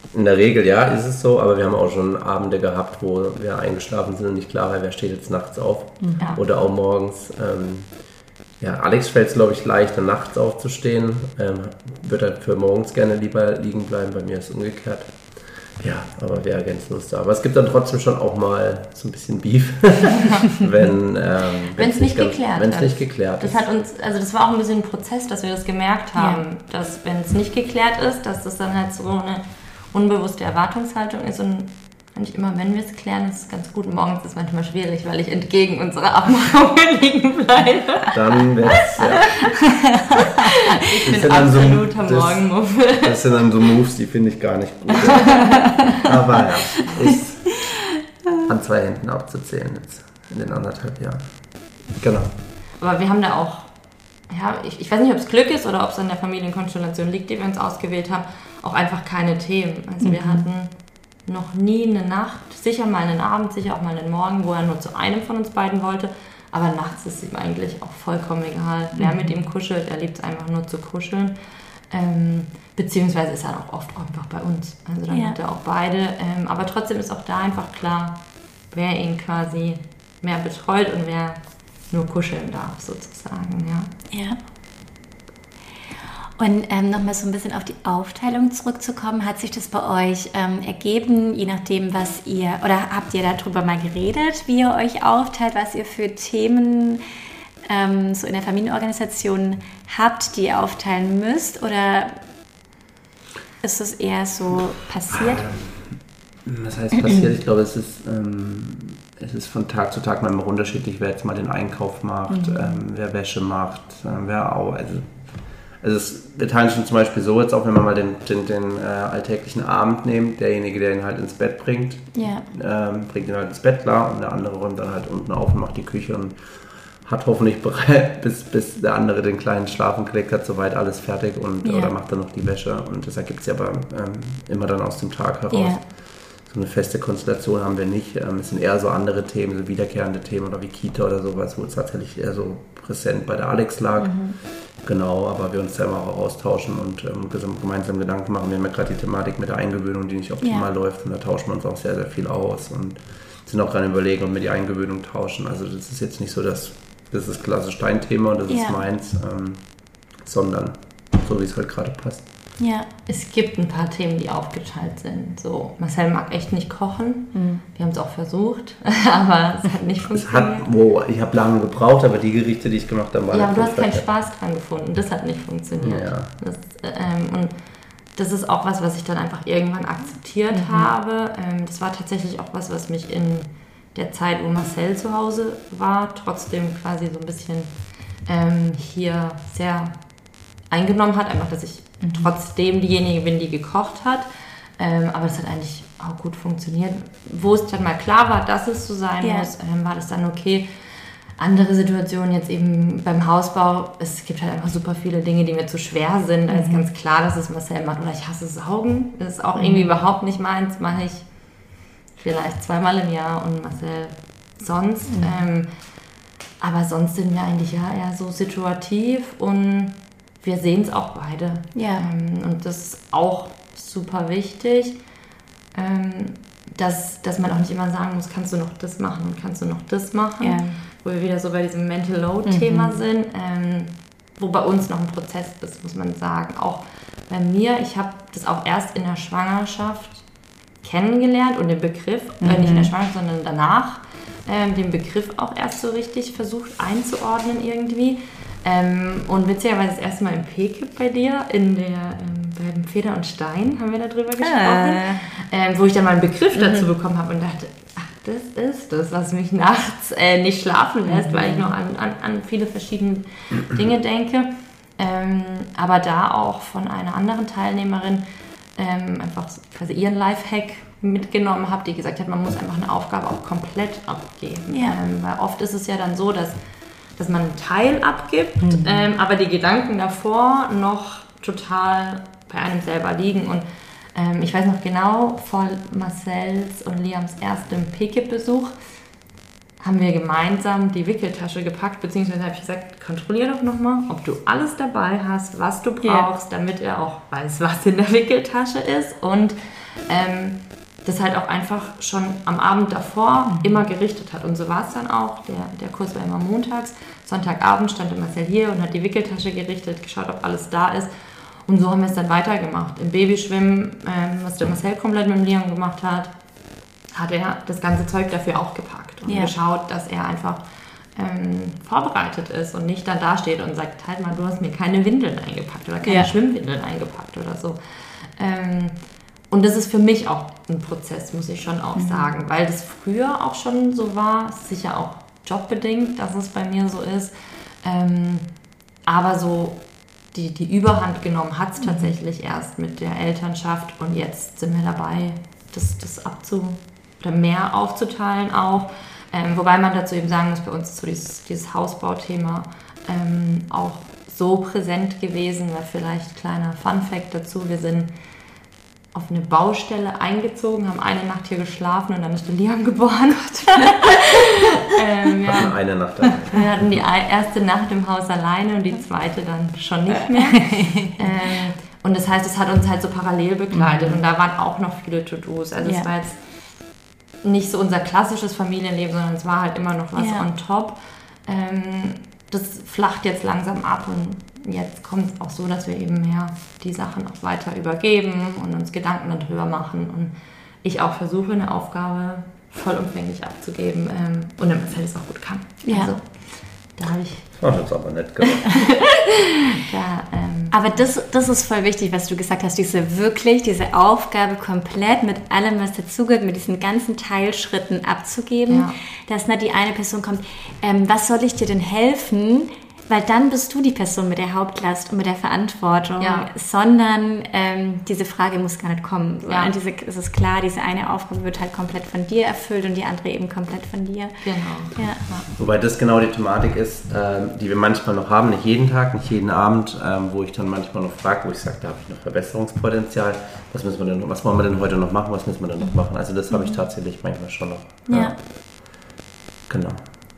Speaker 3: In der Regel ja, ist es so, aber wir haben auch schon Abende gehabt, wo wir eingeschlafen sind und nicht klar war, wer steht jetzt nachts auf oder auch morgens. Alex fällt es, glaube ich, leichter, nachts aufzustehen. Wird halt für morgens gerne lieber liegen bleiben, bei mir ist es umgekehrt. Ja, aber wir ergänzen uns da. Aber es gibt dann trotzdem schon auch mal so ein bisschen Beef, wenn es nicht geklärt ist.
Speaker 2: Das hat uns, also das war auch ein bisschen ein Prozess, dass wir das gemerkt haben, dass wenn es nicht geklärt ist, dass das dann halt so eine unbewusste Erwartungshaltung ist und nicht immer, wenn wir es klären, ist es ganz gut. Morgens ist es manchmal schwierig, weil ich entgegen unserer Abmachungen liegen bleibe.
Speaker 3: Dann wäre es,
Speaker 2: Ich bin absoluter Morgenmuffel.
Speaker 3: Das sind dann so Moves, die finde ich gar nicht gut. Aber ja, ist an 2 Händen abzuzählen jetzt in den 1,5 Jahren. Genau.
Speaker 2: Aber wir haben da auch, ich weiß nicht, ob es Glück ist oder ob es an der Familienkonstellation liegt, die wir uns ausgewählt haben, auch einfach keine Themen. Also wir hatten noch nie eine Nacht, sicher mal einen Abend, sicher auch mal einen Morgen, wo er nur zu einem von uns beiden wollte. Aber nachts ist ihm eigentlich auch vollkommen egal, wer mit ihm kuschelt. Er liebt es einfach nur zu kuscheln. Beziehungsweise ist er auch oft einfach bei uns. Also dann hat er auch beide. Aber trotzdem ist auch da einfach klar, wer ihn quasi mehr betreut und wer nur kuscheln darf, sozusagen.
Speaker 1: Ja. Und nochmal so ein bisschen auf die Aufteilung zurückzukommen, hat sich das bei euch ergeben, je nachdem, was ihr, oder habt ihr darüber mal geredet, wie ihr euch aufteilt, was ihr für Themen so in der Familienorganisation habt, die ihr aufteilen müsst, oder ist es eher so passiert?
Speaker 3: Was heißt passiert? Ich glaube, es ist von Tag zu Tag manchmal unterschiedlich, wer jetzt mal den Einkauf macht, wer Wäsche macht, wer auch, wir teilen schon zum Beispiel so jetzt auch, wenn man mal den alltäglichen Abend nimmt, derjenige, der ihn halt ins Bett bringt, bringt ihn halt ins Bett, klar, und der andere räumt dann halt unten auf und macht die Küche und hat hoffentlich bereit, bis der andere den Kleinen schlafen gelegt hat, soweit alles fertig oder macht dann noch die Wäsche, und das ergibt sich aber immer dann aus dem Tag heraus. Yeah. So eine feste Konstellation haben wir nicht. Es sind eher so andere Themen, so wiederkehrende Themen oder wie Kita oder sowas, wo es tatsächlich eher so präsent bei der Alex lag. Genau, aber wir uns da immer auch austauschen und gemeinsam Gedanken machen. Wir haben ja gerade die Thematik mit der Eingewöhnung, die nicht optimal läuft, und da tauschen wir uns auch sehr, sehr viel aus und sind auch gerade überlegen, ob wir die Eingewöhnung tauschen. Also das ist jetzt nicht so, dass das ist klassisch dein Thema und das ist meins, sondern so, wie es halt gerade passt.
Speaker 2: Ja, es gibt ein paar Themen, die aufgeteilt sind. So, Marcel mag echt nicht kochen. Wir haben es auch versucht, aber es hat nicht funktioniert.
Speaker 3: Ich habe lange gebraucht, aber die Gerichte, die ich gemacht habe, waren
Speaker 2: aber du hast keinen Spaß dran gefunden. Das hat nicht funktioniert. Ja. Und das ist auch was ich dann einfach irgendwann akzeptiert habe. Das war tatsächlich auch was mich in der Zeit, wo Marcel zu Hause war, trotzdem quasi so ein bisschen hier sehr eingenommen hat. Einfach, dass ich trotzdem diejenige bin, die gekocht hat. Aber das hat eigentlich auch gut funktioniert. Wo es dann mal klar war, dass es so sein muss, war das dann okay. Andere Situationen jetzt eben beim Hausbau, es gibt halt einfach super viele Dinge, die mir zu schwer sind. Da ist ganz klar, dass es Marcel macht. Oder ich hasse Saugen. Das ist auch irgendwie überhaupt nicht meins. Mache ich vielleicht 2-mal im Jahr und Marcel sonst. Aber sonst sind wir eigentlich eher so situativ und wir sehen es auch beide. Ja. Und das ist auch super wichtig, dass man auch nicht immer sagen muss, kannst du noch das machen und kannst du noch das machen. Ja. Wo wir wieder so bei diesem Mental Load-Thema sind, wo bei uns noch ein Prozess ist, muss man sagen. Auch bei mir, ich habe das auch erst in der Schwangerschaft kennengelernt und den Begriff, nicht in der Schwangerschaft, sondern danach, den Begriff auch erst so richtig versucht einzuordnen irgendwie. Und witzigerweise das erste Mal im PKIP bei dir, beim Feder und Stein haben wir darüber gesprochen, wo ich dann mal einen Begriff dazu bekommen habe und dachte, ach, das ist das, was mich nachts nicht schlafen lässt, weil ich noch an viele verschiedene Dinge denke. Aber da auch von einer anderen Teilnehmerin einfach quasi ihren Lifehack mitgenommen habe, die gesagt hat, man muss einfach eine Aufgabe auch komplett abgeben. Ja. Weil oft ist es ja dann so, dass man einen Teil abgibt, aber die Gedanken davor noch total bei einem selber liegen. Und ich weiß noch genau, vor Marcels und Liams erstem PKIP-Besuch haben wir gemeinsam die Wickeltasche gepackt, beziehungsweise habe ich gesagt, kontrollier doch nochmal, ob du alles dabei hast, was du brauchst, damit er auch weiß, was in der Wickeltasche ist und das halt auch einfach schon am Abend davor immer gerichtet hat. Und so war es dann auch. Der Kurs war immer montags. Sonntagabend stand der Marcel hier und hat die Wickeltasche gerichtet, geschaut, ob alles da ist. Und so haben wir es dann weitergemacht. Im Babyschwimmen, was der Marcel komplett mit dem Liam gemacht hat er das ganze Zeug dafür auch gepackt und geschaut, dass er einfach vorbereitet ist und nicht dann dasteht und sagt, halt mal, du hast mir keine Windeln eingepackt oder keine Schwimmwindeln eingepackt oder so. Und das ist für mich auch ein Prozess, muss ich schon auch sagen, weil das früher auch schon so war, sicher auch jobbedingt, dass es bei mir so ist, aber so die Überhand genommen hat es tatsächlich erst mit der Elternschaft und jetzt sind wir dabei, das oder mehr aufzuteilen auch, wobei man dazu eben sagen muss, bei uns ist so dieses Hausbauthema auch so präsent gewesen, weil vielleicht kleiner Funfact dazu, wir sind auf eine Baustelle eingezogen, haben eine Nacht hier geschlafen und dann ist der Liam geboren.
Speaker 3: Eine Nacht alleine.
Speaker 2: Wir hatten die erste Nacht im Haus alleine und die zweite dann schon nicht mehr. Und das heißt, es hat uns halt so parallel begleitet und da waren auch noch viele To-Dos. Also es war jetzt nicht so unser klassisches Familienleben, sondern es war halt immer noch was on top. Das flacht jetzt langsam ab und jetzt kommt es auch so, dass wir eben mehr die Sachen auch weiter übergeben und uns Gedanken darüber machen und ich auch versuche, eine Aufgabe vollumfänglich abzugeben und im Marcel es auch gut kann.
Speaker 1: Ja.
Speaker 2: Also, da habe ich...
Speaker 3: Das hat aber nett gemacht.
Speaker 1: Aber das ist voll wichtig, was du gesagt hast, diese Aufgabe komplett mit allem, was dazugehört, mit diesen ganzen Teilschritten abzugeben, dass nicht die eine Person kommt, was soll ich dir denn helfen? Weil dann bist du die Person mit der Hauptlast und mit der Verantwortung, sondern diese Frage muss gar nicht kommen. Sondern es ist klar, diese eine Aufgabe wird halt komplett von dir erfüllt und die andere eben komplett von dir.
Speaker 2: Genau.
Speaker 1: Ja.
Speaker 3: Wobei das genau die Thematik ist, die wir manchmal noch haben, nicht jeden Tag, nicht jeden Abend, wo ich dann manchmal noch frage, wo ich sage, da habe ich noch Verbesserungspotenzial, was wollen wir denn heute noch machen, was müssen wir denn noch machen? Also das habe ich tatsächlich manchmal schon noch.
Speaker 1: Ja.
Speaker 3: Genau.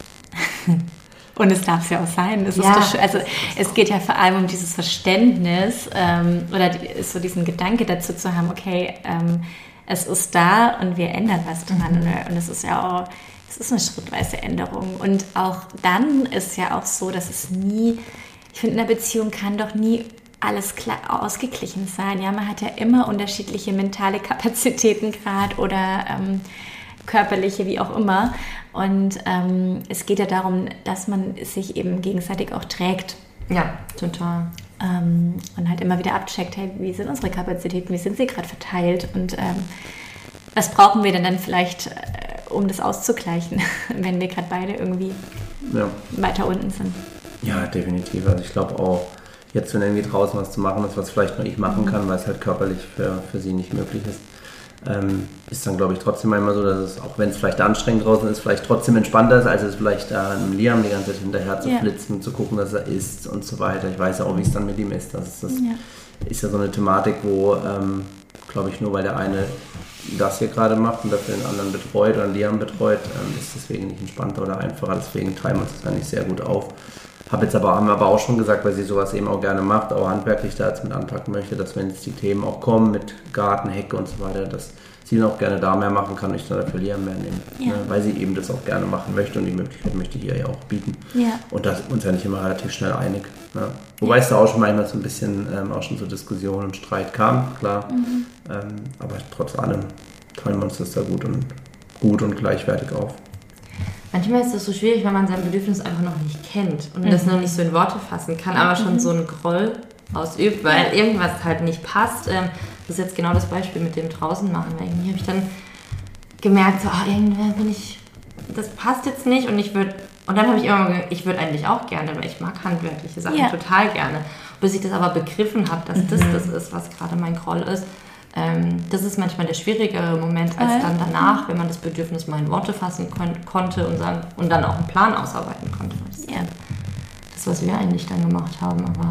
Speaker 1: Und es darf es ja auch sein. Es geht ja vor allem um dieses Verständnis oder so diesen Gedanke dazu zu haben, okay, es ist da und wir ändern was dran. Und es ist ja auch, es ist eine schrittweise Änderung. Und auch dann ist ja auch so, dass es nie, ich finde, in einer Beziehung kann doch nie alles klar ausgeglichen sein. Ja, man hat ja immer unterschiedliche mentale Kapazitäten gerade oder körperliche, wie auch immer. Und es geht ja darum, dass man sich eben gegenseitig auch trägt.
Speaker 2: Ja, total.
Speaker 1: Und halt immer wieder abcheckt, hey, wie sind unsere Kapazitäten, wie sind sie gerade verteilt und was brauchen wir denn dann vielleicht, um das auszugleichen, wenn wir gerade beide irgendwie weiter unten sind.
Speaker 3: Ja, definitiv. Also ich glaube auch, jetzt wenn irgendwie draußen was zu machen ist, was vielleicht nur ich machen kann, weil es halt körperlich für sie nicht möglich ist, ist dann, glaube ich, trotzdem einmal so, dass es, auch wenn es vielleicht anstrengend draußen ist, vielleicht trotzdem entspannter ist, als es vielleicht einem Liam die ganze Zeit hinterher zu flitzen, zu gucken, dass er isst und so weiter. Ich weiß ja auch, wie es dann mit ihm ist. Das ist ja so eine Thematik, wo, glaube ich, nur weil der eine das hier gerade macht und dafür den anderen betreut oder Liam betreut, ist deswegen nicht entspannter oder einfacher. Deswegen teilen wir uns das eigentlich sehr gut auf. Haben wir aber auch schon gesagt, weil sie sowas eben auch gerne macht, auch handwerklich da jetzt mit anpacken möchte, dass wenn jetzt die Themen auch kommen mit Garten, Hecke und so weiter, dass sie dann auch gerne da mehr machen kann und ich dann dafür Liam mehr nehmen. Ja. Ne, weil sie eben das auch gerne machen möchte und die Möglichkeit möchte ich ihr ja auch bieten. Ja. Und da sind wir uns ja nicht immer relativ schnell einig. Ne? Wobei es da auch schon manchmal so ein bisschen auch schon zur Diskussion und Streit kam, klar. Aber trotz allem teilen wir uns das da gut und gleichwertig auf.
Speaker 2: Manchmal ist es so schwierig, wenn man sein Bedürfnis einfach noch nicht kennt und das noch nicht so in Worte fassen kann, aber schon so einen Groll ausübt, weil irgendwas halt nicht passt. Das ist jetzt genau das Beispiel mit dem draußen machen. Irgendwie habe ich dann gemerkt, so, das passt jetzt nicht und dann habe ich immer mal gesagt, ich würde eigentlich auch gerne, weil ich mag handwerkliche Sachen total gerne. Bis ich das aber begriffen habe, dass das ist, was gerade mein Groll ist. Das ist manchmal der schwierigere Moment als dann danach, wenn man das Bedürfnis mal in Worte fassen konnte und dann auch einen Plan ausarbeiten konnte. Das ist das, was wir eigentlich dann gemacht haben, aber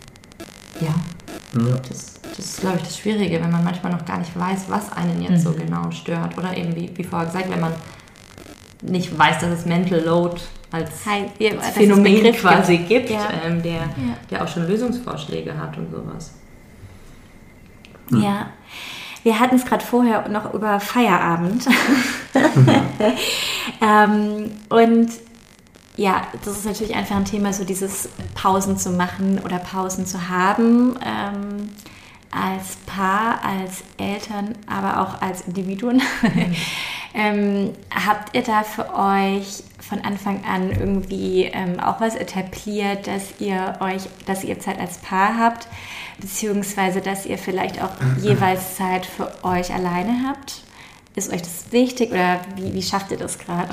Speaker 2: das ist, glaube ich, das Schwierige, wenn man manchmal noch gar nicht weiß, was einen jetzt so genau stört. Oder eben, wie vorher gesagt, wenn man nicht weiß, dass es Mental Load als
Speaker 1: dass
Speaker 2: Phänomen
Speaker 1: es
Speaker 2: quasi gibt,
Speaker 1: Ja.
Speaker 2: der auch schon Lösungsvorschläge hat und sowas.
Speaker 1: Ja, wir hatten es gerade vorher noch über Feierabend. Und ja, das ist natürlich einfach ein Thema, so dieses Pausen zu machen oder Pausen zu haben, als Paar, als Eltern, aber auch als Individuen. Habt ihr da für euch von Anfang an irgendwie auch was etabliert, dass ihr Zeit als Paar habt, beziehungsweise dass ihr vielleicht auch jeweils Zeit für euch alleine habt? Ist euch das wichtig oder wie schafft ihr das gerade?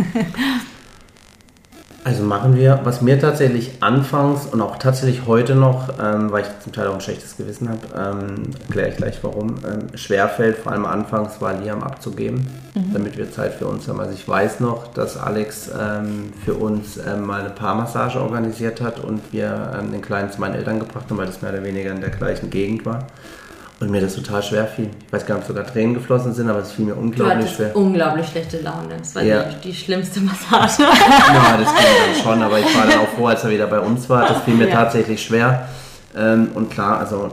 Speaker 3: Also machen wir, was mir tatsächlich anfangs und auch tatsächlich heute noch, weil ich zum Teil auch ein schlechtes Gewissen habe, erkläre ich gleich warum, schwerfällt, vor allem anfangs war Liam abzugeben, damit wir Zeit für uns haben. Also ich weiß noch, dass Alex für uns mal eine Paarmassage organisiert hat und wir den Kleinen zu meinen Eltern gebracht haben, weil das mehr oder weniger in der gleichen Gegend war. Und mir das total schwer fiel. Ich weiß gar nicht, ob sogar Tränen geflossen sind, aber es fiel mir unglaublich schwer.
Speaker 2: Unglaublich schlechte Laune. Das war die schlimmste Massage.
Speaker 3: Ja, das ging dann schon, aber ich war dann auch froh, als er wieder bei uns war. Das fiel mir tatsächlich schwer. Und klar, also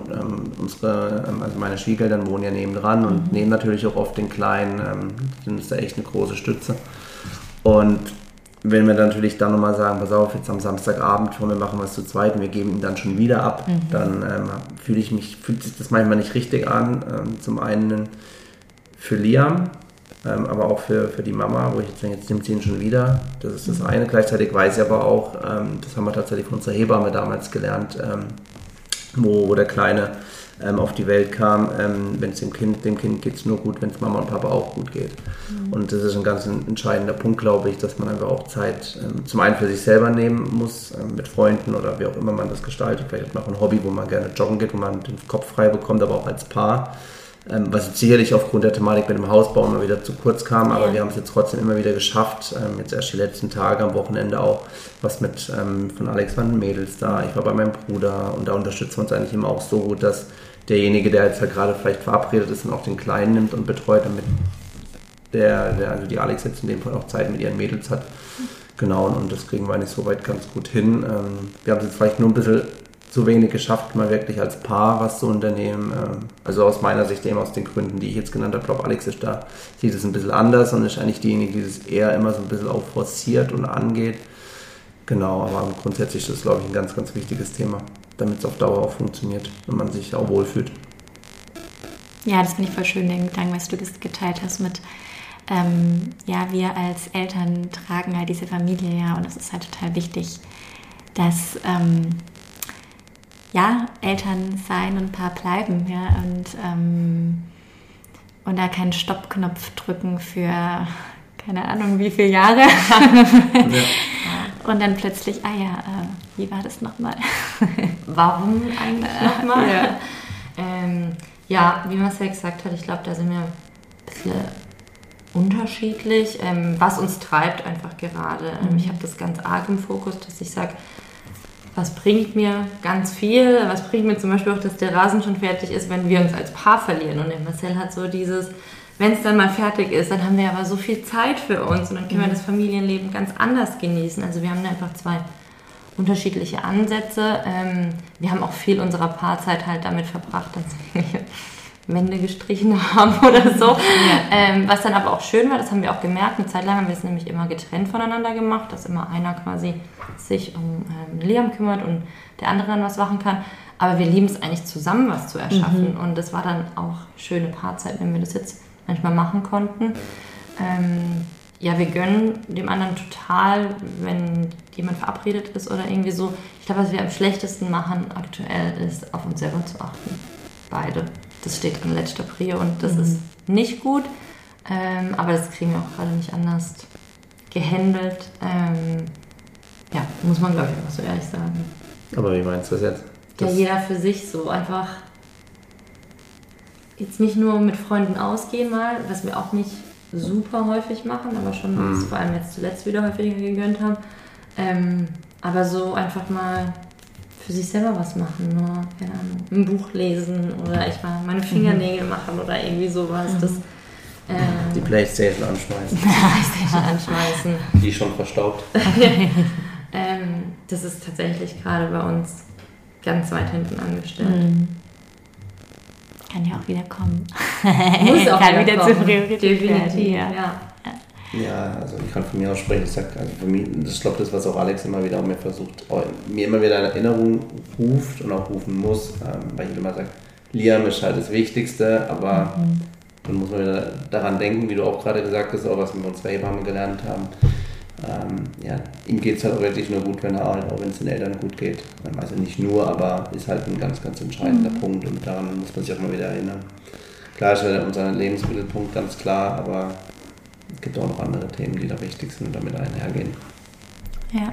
Speaker 3: meine Schwiegereltern wohnen ja nebendran und nehmen natürlich auch oft den Kleinen. Das ist da echt eine große Stütze. Und wenn wir dann natürlich dann nochmal sagen, pass auf, jetzt am Samstagabend, wir machen was zu zweit und wir geben ihn dann schon wieder ab, dann fühlt sich das manchmal nicht richtig an. Zum einen für Liam, aber auch für die Mama, wo ich jetzt denke, jetzt nimmt sie ihn schon wieder. Das ist das eine. Gleichzeitig weiß ich aber auch, das haben wir tatsächlich von unserer Hebamme damals gelernt, wo der Kleine auf die Welt kam, wenn es dem Kind geht es nur gut, wenn es Mama und Papa auch gut geht. Und das ist ein ganz entscheidender Punkt, glaube ich, dass man einfach auch Zeit zum einen für sich selber nehmen muss, mit Freunden oder wie auch immer man das gestaltet. Vielleicht hat man auch ein Hobby, wo man gerne joggen geht, wo man den Kopf frei bekommt, aber auch als Paar. Was jetzt sicherlich aufgrund der Thematik mit dem Hausbau immer wieder zu kurz kam, aber wir haben es jetzt trotzdem immer wieder geschafft. Jetzt erst die letzten Tage, am Wochenende auch, was mit von Alex waren Mädels da, ich war bei meinem Bruder und da unterstützen wir uns eigentlich immer auch so gut, dass derjenige, der jetzt halt gerade vielleicht verabredet ist und auch den Kleinen nimmt und betreut, damit also die Alex jetzt in dem Fall auch Zeit mit ihren Mädels hat. Genau, und das kriegen wir eigentlich soweit ganz gut hin. Wir haben es jetzt vielleicht nur ein bisschen zu wenig geschafft, mal wirklich als Paar was zu unternehmen. Also aus meiner Sicht eben aus den Gründen, die ich jetzt genannt habe. Ich glaube, Alex ist da, sieht es ein bisschen anders und ist eigentlich diejenige, die das eher immer so ein bisschen auch forciert und angeht. Genau, aber grundsätzlich ist das, glaube ich, ein ganz, ganz wichtiges Thema, damit es auf Dauer auch funktioniert und man sich auch wohlfühlt.
Speaker 1: Ja, das finde ich voll schön, den Gedanken, was du geteilt hast mit, wir als Eltern tragen halt diese Familie, ja, und es ist halt total wichtig, dass Eltern sein und Paar bleiben, ja, und da keinen Stoppknopf drücken für keine Ahnung wie viele Jahre. Und dann plötzlich, wie war das nochmal?
Speaker 2: Warum eigentlich nochmal? Wie Marcel gesagt hat, ich glaube, da sind wir ein bisschen unterschiedlich. Was uns treibt einfach gerade. Ich habe das ganz arg im Fokus, dass ich sage, was bringt mir ganz viel? Was bringt mir zum Beispiel auch, dass der Rasen schon fertig ist, wenn wir uns als Paar verlieren? Und der Marcel hat so dieses, wenn es dann mal fertig ist, dann haben wir aber so viel Zeit für uns und dann können wir das Familienleben ganz anders genießen. Also wir haben einfach zwei unterschiedliche Ansätze. Wir haben auch viel unserer Paarzeit halt damit verbracht, dass wir Wände gestrichen haben oder so. Was dann aber auch schön war, das haben wir auch gemerkt. Eine Zeit lang haben wir es nämlich immer getrennt voneinander gemacht, dass immer einer quasi sich um Liam kümmert und der andere dann was machen kann. Aber wir lieben es eigentlich zusammen, was zu erschaffen. Und das war dann auch schöne Paarzeit, wenn wir das jetzt manchmal machen konnten. Wir gönnen dem anderen total, wenn jemand verabredet ist oder irgendwie so. Ich glaube, was wir am schlechtesten machen aktuell ist, auf uns selber zu achten. Beide. Das steht an letzter Prio und das ist nicht gut. Aber das kriegen wir auch gerade nicht anders gehandelt. Muss man, glaube ich, einfach so ehrlich sagen.
Speaker 3: Aber wie meinst du das jetzt?
Speaker 2: Jeder für sich so einfach jetzt nicht nur mit Freunden ausgehen mal, was wir auch nicht super häufig machen, aber schon vor allem jetzt zuletzt wieder häufiger gegönnt haben. Aber so einfach mal für sich selber was machen, nur keine Ahnung, ein Buch lesen oder ich mal meine Fingernägel machen oder irgendwie sowas. Das
Speaker 3: Die Playstation anschmeißen. Die ist schon verstaubt.
Speaker 2: Das ist tatsächlich gerade bei uns ganz weit hinten angestellt.
Speaker 1: Kann ja auch wieder kommen.
Speaker 2: Muss auch
Speaker 1: Kann
Speaker 2: wieder
Speaker 1: zur
Speaker 2: kommen.
Speaker 1: Priorität
Speaker 2: Definitiv,
Speaker 1: werden,
Speaker 2: ja.
Speaker 3: Ja, also ich kann von mir aus sprechen. Ich sag, also für mich, ich glaube, das, was auch Alex immer wieder mir versucht, mir immer wieder in Erinnerung ruft und auch rufen muss, weil ich immer sage, Liam ist halt das Wichtigste, aber dann muss man wieder daran denken, wie du auch gerade gesagt hast, auch was wir von uns Hebammen gelernt haben. Ihm geht es halt auch wirklich nur gut, wenn auch wenn es den Eltern gut geht. Also nicht nur, aber ist halt ein ganz, ganz entscheidender Punkt und daran muss man sich auch mal wieder erinnern. Klar ist ja unser Lebensmittelpunkt ganz klar, aber es gibt auch noch andere Themen, die da wichtig sind und damit einhergehen.
Speaker 1: Ja.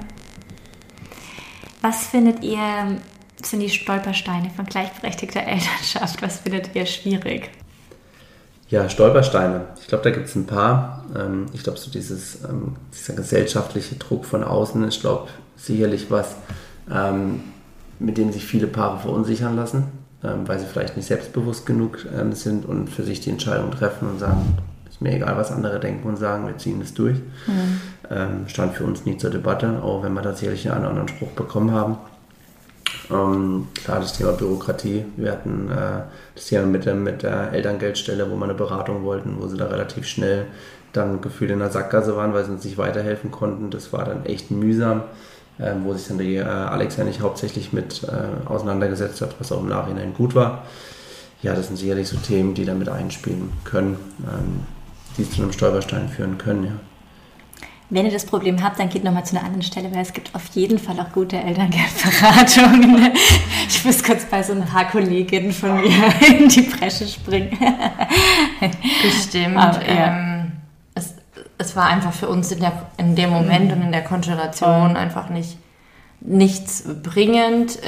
Speaker 1: Was findet ihr, sind die Stolpersteine von gleichberechtigter Elternschaft? Was findet ihr schwierig?
Speaker 3: Ja, Stolpersteine. Ich glaube, da gibt es ein paar. Ich glaube, so dieser gesellschaftliche Druck von außen ist, glaube sicherlich was, mit dem sich viele Paare verunsichern lassen, weil sie vielleicht nicht selbstbewusst genug sind und für sich die Entscheidung treffen und sagen, ist mir egal, was andere denken und sagen, wir ziehen es durch. Stand für uns nie zur Debatte, auch wenn wir tatsächlich einen anderen Spruch bekommen haben. Klar, das Thema Bürokratie. Wir hatten das Thema mit der Elterngeldstelle, wo wir eine Beratung wollten, wo sie da relativ schnell dann gefühlt in der Sackgasse waren, weil sie uns nicht weiterhelfen konnten. Das war dann echt mühsam, wo sich dann die Alex ja nicht hauptsächlich mit auseinandergesetzt hat, was auch im Nachhinein gut war. Ja, das sind sicherlich so Themen, die da mit einspielen können, die zu einem Stolperstein führen können, ja.
Speaker 1: Wenn ihr das Problem habt, dann geht nochmal zu einer anderen Stelle, weil es gibt auf jeden Fall auch gute Elterngeldberatungen. Ich muss kurz bei so ein paar Kolleginnen von mir in die Bresche springen.
Speaker 2: Bestimmt.
Speaker 1: Aber, ja.
Speaker 2: Es war einfach für uns in dem Moment und in der Konstellation einfach nichts bringend.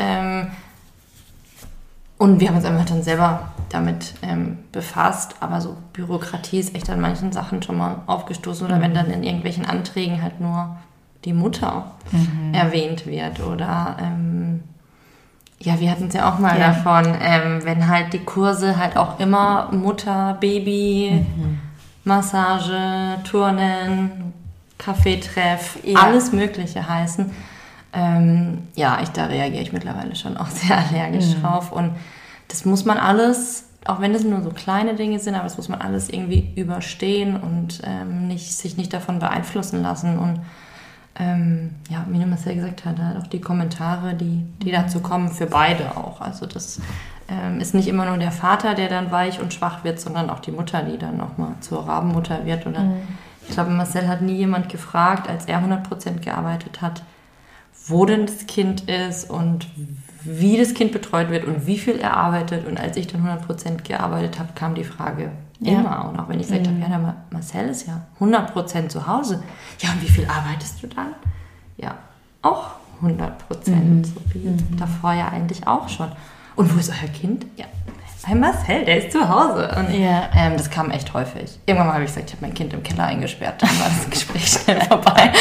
Speaker 2: Und wir haben uns einfach dann selber damit befasst, aber so Bürokratie ist echt an manchen Sachen schon mal aufgestoßen oder wenn dann in irgendwelchen Anträgen halt nur die Mutter erwähnt wird oder wir hatten es ja auch mal davon, wenn halt die Kurse halt auch immer Mutter, Baby, Massage, Turnen, Kaffeetreff, alles Mögliche heißen. Da reagiere ich mittlerweile schon auch sehr allergisch drauf und das muss man alles, auch wenn es nur so kleine Dinge sind, aber das muss man alles irgendwie überstehen und sich nicht davon beeinflussen lassen und wie Marcel gesagt hat, halt auch die Kommentare, die dazu kommen, für beide auch, also das ist nicht immer nur der Vater, der dann weich und schwach wird, sondern auch die Mutter, die dann nochmal zur Rabenmutter wird oder ich glaube, Marcel hat nie jemand gefragt, als er 100% gearbeitet hat, wo denn das Kind ist und wie das Kind betreut wird und wie viel er arbeitet. Und als ich dann 100% gearbeitet habe, kam die Frage immer. Und auch wenn ich gesagt habe, der Marcel ist ja 100% zu Hause. Ja, und wie viel arbeitest du dann? Ja, auch 100%. So wie davor ja eigentlich auch schon. Und wo ist euer Kind? Ja, bei Marcel, der ist zu Hause. Und das kam echt häufig. Irgendwann mal habe ich gesagt, ich habe mein Kind im Keller eingesperrt. Dann war das Gespräch schnell vorbei.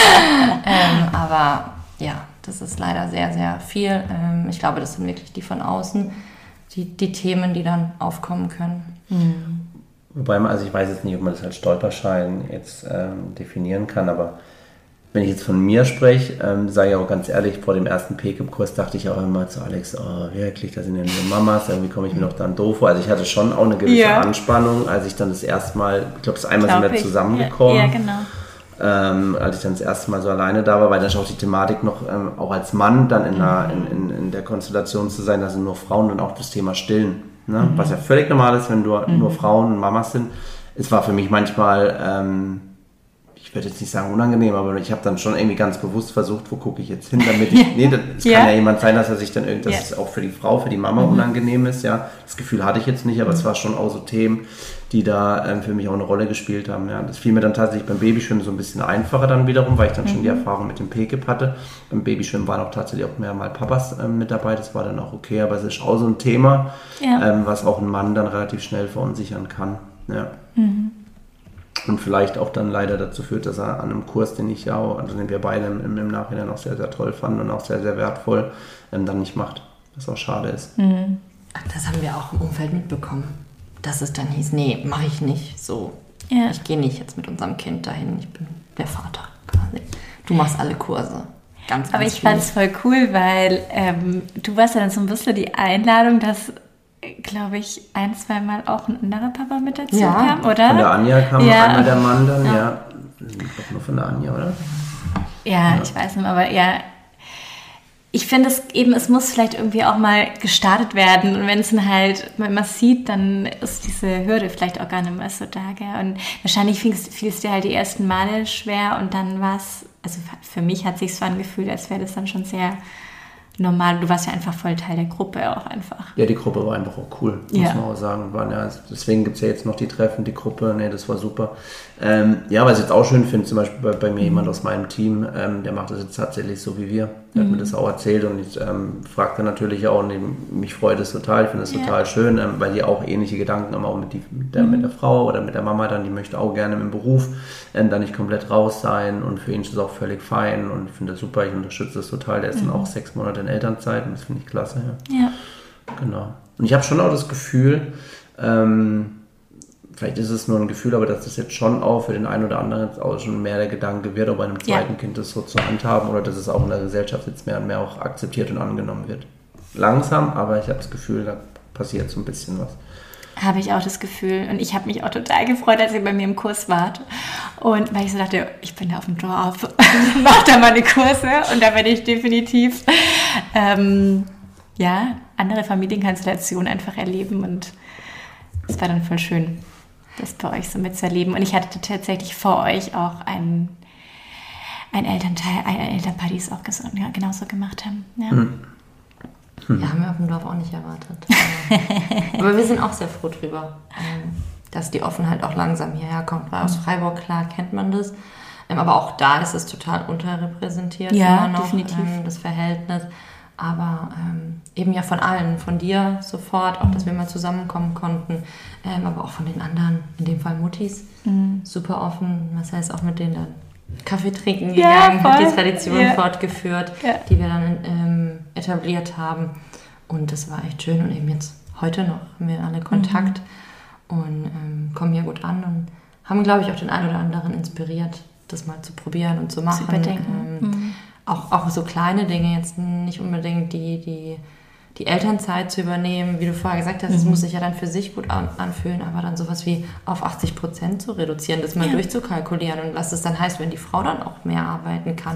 Speaker 2: Aber ja, das ist leider sehr, sehr viel. Ich glaube, das sind wirklich die von außen, die Themen, die dann aufkommen können.
Speaker 3: Wobei ich weiß jetzt nicht, ob man das als Stolperstein jetzt definieren kann, aber wenn ich jetzt von mir spreche, sage ich auch ganz ehrlich, vor dem ersten PKIP-Kurs dachte ich auch immer zu Alex, oh wirklich, da sind ja nur Mamas, irgendwie komme ich mir noch dann doof vor. Also ich hatte schon auch eine gewisse Anspannung, als ich dann das erste Mal, ich glaube, das einmal sind wir zusammengekommen.
Speaker 1: Ja, genau.
Speaker 3: Als ich dann das erste Mal so alleine da war, weil dann ist auch die Thematik noch, auch als Mann dann in der Konstellation zu sein, da sind nur Frauen und auch das Thema Stillen. Ne? Was ja völlig normal ist, wenn nur Frauen und Mamas sind. Es war für mich manchmal, ich würde jetzt nicht sagen unangenehm, aber ich habe dann schon irgendwie ganz bewusst versucht, wo gucke ich jetzt hin, damit ich, es kann ja jemand sein, dass er sich dann dass es auch für die Frau, für die Mama unangenehm ist, ja. Das Gefühl hatte ich jetzt nicht, aber es war schon auch so Themen, die da für mich auch eine Rolle gespielt haben, ja. Das fiel mir dann tatsächlich beim Babyschwimmen so ein bisschen einfacher dann wiederum, weil ich dann schon die Erfahrung mit dem PKIP hatte. Beim Babyschwimmen waren auch tatsächlich auch mehr mal Papas mit dabei, das war dann auch okay, aber es ist auch so ein Thema, was auch einen Mann dann relativ schnell verunsichern kann, ja. Und vielleicht auch dann leider dazu führt, dass er an einem Kurs, den wir beide im Nachhinein auch sehr, sehr toll fanden und auch sehr, sehr wertvoll, dann nicht macht. Was auch schade ist.
Speaker 2: Das haben wir auch im Umfeld mitbekommen. Dass es dann hieß, nee, mache ich nicht. So, Ja. Ich gehe nicht jetzt mit unserem Kind dahin, ich bin der Vater quasi. Du machst alle Kurse. Ganz
Speaker 1: Aber ich fand es voll cool, weil du warst ja dann so ein bisschen die Einladung, dass, glaube ich, 1-2 Mal auch ein anderer Papa mit dazu kam, oder?
Speaker 3: Von der Anja kam einmal der Mann dann, Ich glaube nur von der Anja, oder?
Speaker 1: Ja, ich weiß nicht, aber ich finde es muss vielleicht irgendwie auch mal gestartet werden. Und wenn es dann halt mal sieht, dann ist diese Hürde vielleicht auch gar nicht mehr so da. Gell? Und wahrscheinlich fiel es dir halt die ersten Male schwer und dann war es, also für mich hat es sich so angefühlt, als wäre das dann schon sehr normal. Du warst ja einfach voll Teil der Gruppe auch einfach.
Speaker 3: Ja, die Gruppe war einfach auch cool, muss man auch sagen. Deswegen gibt es ja jetzt noch die Treffen, die Gruppe, das war super. Was ich jetzt auch schön finde, zum Beispiel bei mir jemand aus meinem Team, der macht das jetzt tatsächlich so wie wir. Der hat mir das auch erzählt und ich fragte natürlich auch, und mich freut es total, ich finde es total schön, weil die auch ähnliche Gedanken haben, auch mit der Frau oder mit der Mama dann, die möchte auch gerne im Beruf da nicht komplett raus sein und für ihn ist es auch völlig fein und ich finde das super, ich unterstütze das total, der ist dann auch 6 Monate in Elternzeit und das finde ich klasse.
Speaker 1: Ja.
Speaker 3: Genau. Und ich habe schon auch das Gefühl, vielleicht ist es nur ein Gefühl, aber dass das jetzt schon auch für den einen oder anderen jetzt auch schon mehr der Gedanke wird, ob bei einem zweiten Kind das so zu handhaben oder dass es auch in der Gesellschaft jetzt mehr und mehr auch akzeptiert und angenommen wird. Langsam, aber ich habe das Gefühl, da passiert so ein bisschen was.
Speaker 1: Habe ich auch das Gefühl. Und ich habe mich auch total gefreut, als ihr bei mir im Kurs wart. Und weil ich so dachte, ich bin da auf dem Dorf, mache da meine Kurse und da werde ich definitiv andere Familienkonstellationen einfach erleben und es war dann voll schön, das bei euch so mitzuerleben. Und ich hatte tatsächlich vor euch auch ein Elternpaar, die es auch genauso gemacht haben. Ja.
Speaker 2: Ja, haben wir auf dem Dorf auch nicht erwartet. Aber wir sind auch sehr froh drüber, dass die Offenheit auch langsam hierher kommt. Weil aus Freiburg, klar, kennt man das. Aber auch da ist es total unterrepräsentiert.
Speaker 1: Ja,
Speaker 2: immer noch,
Speaker 1: definitiv.
Speaker 2: Das Verhältnis. Aber eben ja von allen, von dir sofort, auch dass wir mal zusammenkommen konnten, aber auch von den anderen, in dem Fall Muttis, super offen. Marcel ist auch mit denen dann Kaffee trinken gegangen, hat die Tradition fortgeführt, die wir dann etabliert haben. Und das war echt schön. Und eben jetzt heute noch haben wir alle Kontakt und kommen hier gut an und haben, glaube ich, auch den einen oder anderen inspiriert, das mal zu probieren und zu machen.
Speaker 1: Zu überdenken.
Speaker 2: Auch so kleine Dinge, jetzt nicht unbedingt die Elternzeit zu übernehmen, wie du vorher gesagt hast, es muss sich ja dann für sich gut anfühlen, aber dann sowas wie auf 80% zu reduzieren, das mal durchzukalkulieren und was das dann heißt, wenn die Frau dann auch mehr arbeiten kann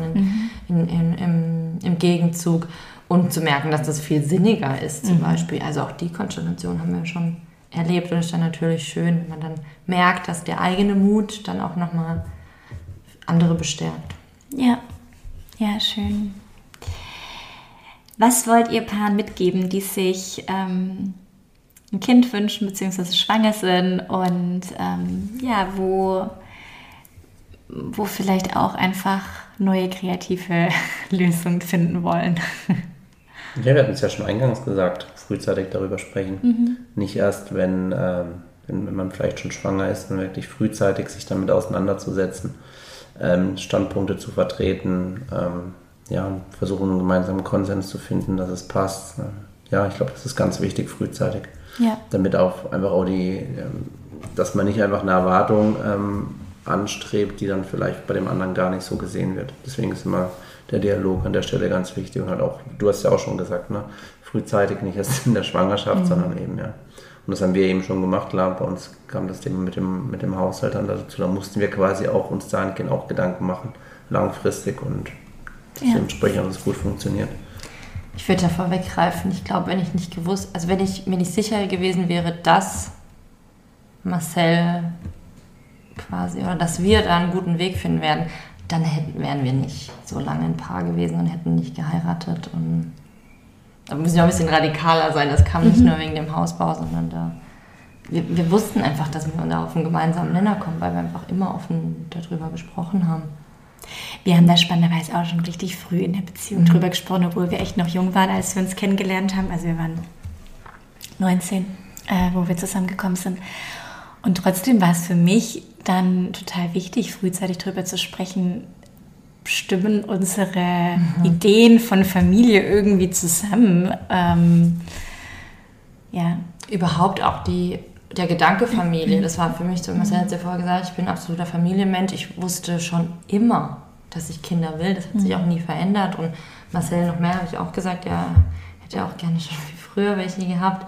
Speaker 2: im Gegenzug und zu merken, dass das viel sinniger ist zum Beispiel. Also auch die Konstellation haben wir schon erlebt und ist dann natürlich schön, wenn man dann merkt, dass der eigene Mut dann auch nochmal andere bestärkt.
Speaker 1: Ja, schön. Was wollt ihr Paaren mitgeben, die sich ein Kind wünschen bzw. schwanger sind und wo vielleicht auch einfach neue kreative Lösungen finden wollen?
Speaker 3: Ja, wir hatten es ja schon eingangs gesagt, frühzeitig darüber sprechen. Nicht erst, wenn man vielleicht schon schwanger ist, sondern wirklich frühzeitig sich damit auseinanderzusetzen, Standpunkte zu vertreten, versuchen einen gemeinsamen Konsens zu finden, dass es passt. Ja, ich glaube, das ist ganz wichtig frühzeitig. Ja. Damit auch einfach auch dass man nicht einfach eine Erwartung anstrebt, die dann vielleicht bei dem anderen gar nicht so gesehen wird. Deswegen ist immer der Dialog an der Stelle ganz wichtig und halt auch, du hast ja auch schon gesagt, ne, frühzeitig nicht erst in der Schwangerschaft, sondern eben, Und das haben wir eben schon gemacht, klar, bei uns kam das Thema mit dem Haushalt dann dazu, da mussten wir quasi auch uns dahingehend auch Gedanken machen, langfristig und dementsprechend hat es gut funktioniert.
Speaker 2: Ich würde da vorweggreifen, ich glaube, wenn ich mir nicht sicher gewesen wäre, dass Marcel quasi, oder dass wir da einen guten Weg finden werden, dann wären wir nicht so lange ein Paar gewesen und hätten nicht geheiratet. Und da müssen wir auch ein bisschen radikaler sein, das kam nicht nur wegen dem Hausbau, sondern wir wussten einfach, dass wir da auf einen gemeinsamen Nenner kommen, weil wir einfach immer offen darüber gesprochen haben.
Speaker 1: Wir haben da spannenderweise auch schon richtig früh in der Beziehung drüber gesprochen, obwohl wir echt noch jung waren, als wir uns kennengelernt haben. Also wir waren 19, wo wir zusammengekommen sind. Und trotzdem war es für mich dann total wichtig, frühzeitig darüber zu sprechen, stimmen unsere Ideen von Familie irgendwie zusammen.
Speaker 2: Überhaupt auch die der Gedanke Familie, das war für mich so, Marcel hat es ja vorher gesagt, ich bin ein absoluter Familienmensch. Ich wusste schon immer, dass ich Kinder will. Das hat sich auch nie verändert. Und Marcel noch mehr, habe ich auch gesagt, ja, hätte ja auch gerne schon viel früher welche gehabt.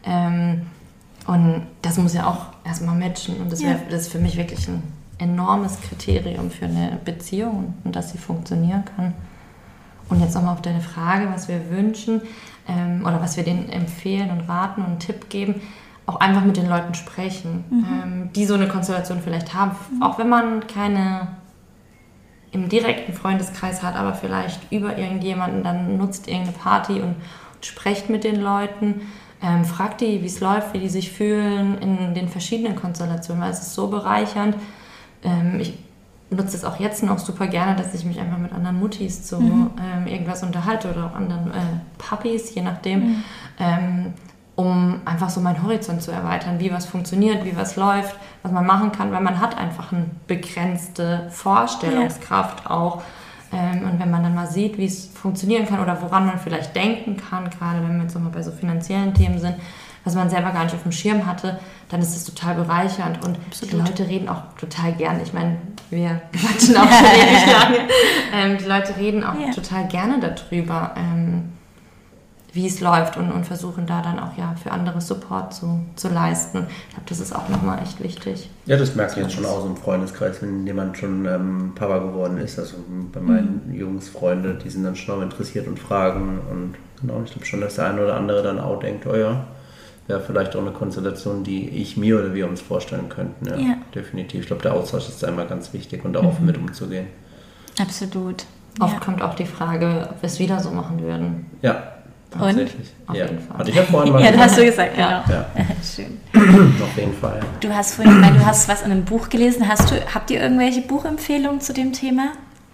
Speaker 2: Und das muss ja auch erstmal matchen. Und das ist für mich wirklich ein enormes Kriterium für eine Beziehung und dass sie funktionieren kann. Und jetzt nochmal auf deine Frage, was wir wünschen oder was wir denen empfehlen und raten und einen Tipp geben, auch einfach mit den Leuten sprechen, die so eine Konstellation vielleicht haben. Auch wenn man keine im direkten Freundeskreis hat, aber vielleicht über irgendjemanden, dann nutzt irgendeine Party und sprecht mit den Leuten, fragt die, wie es läuft, wie die sich fühlen in den verschiedenen Konstellationen, weil es ist so bereichernd. Ich nutze es auch jetzt noch super gerne, dass ich mich einfach mit anderen Muttis zu irgendwas unterhalte oder auch anderen Papis, je nachdem, um einfach so meinen Horizont zu erweitern, wie was funktioniert, wie was läuft, was man machen kann, weil man hat einfach eine begrenzte Vorstellungskraft auch. Und wenn man dann mal sieht, wie es funktionieren kann oder woran man vielleicht denken kann, gerade wenn wir jetzt nochmal bei so finanziellen Themen sind, was man selber gar nicht auf dem Schirm hatte, dann ist es total bereichernd. Und die Leute reden auch total gern. Ich meine, wir quatschen auch schon ewig lange. Die Leute reden auch total gerne darüber, wie es läuft und versuchen da dann auch für andere Support zu leisten. Ich glaube, das ist auch nochmal echt wichtig.
Speaker 3: Ja, das merkt man jetzt schon aus im Freundeskreis, wenn jemand schon Papa geworden ist. Also bei meinen Jungs, Freunde, die sind dann schon auch interessiert und fragen. Und genau, ich glaube schon, dass der eine oder andere dann auch denkt, oh ja, wäre vielleicht auch eine Konstellation, die ich mir oder wir uns vorstellen könnten. Ja, definitiv. Ich glaube, der Austausch ist einmal ganz wichtig und da offen mit umzugehen.
Speaker 1: Absolut.
Speaker 2: Oft kommt auch die Frage, ob wir es wieder so machen würden.
Speaker 3: Ja. Tatsächlich.
Speaker 2: Auf jeden Fall.
Speaker 3: Hatte ich ja vorhin mal
Speaker 1: das hast du gesagt, genau.
Speaker 3: Ja.
Speaker 1: Schön.
Speaker 3: Auf jeden Fall.
Speaker 1: Du hast vorhin gemeint, du hast was in einem Buch gelesen. Habt ihr irgendwelche Buchempfehlungen zu dem Thema?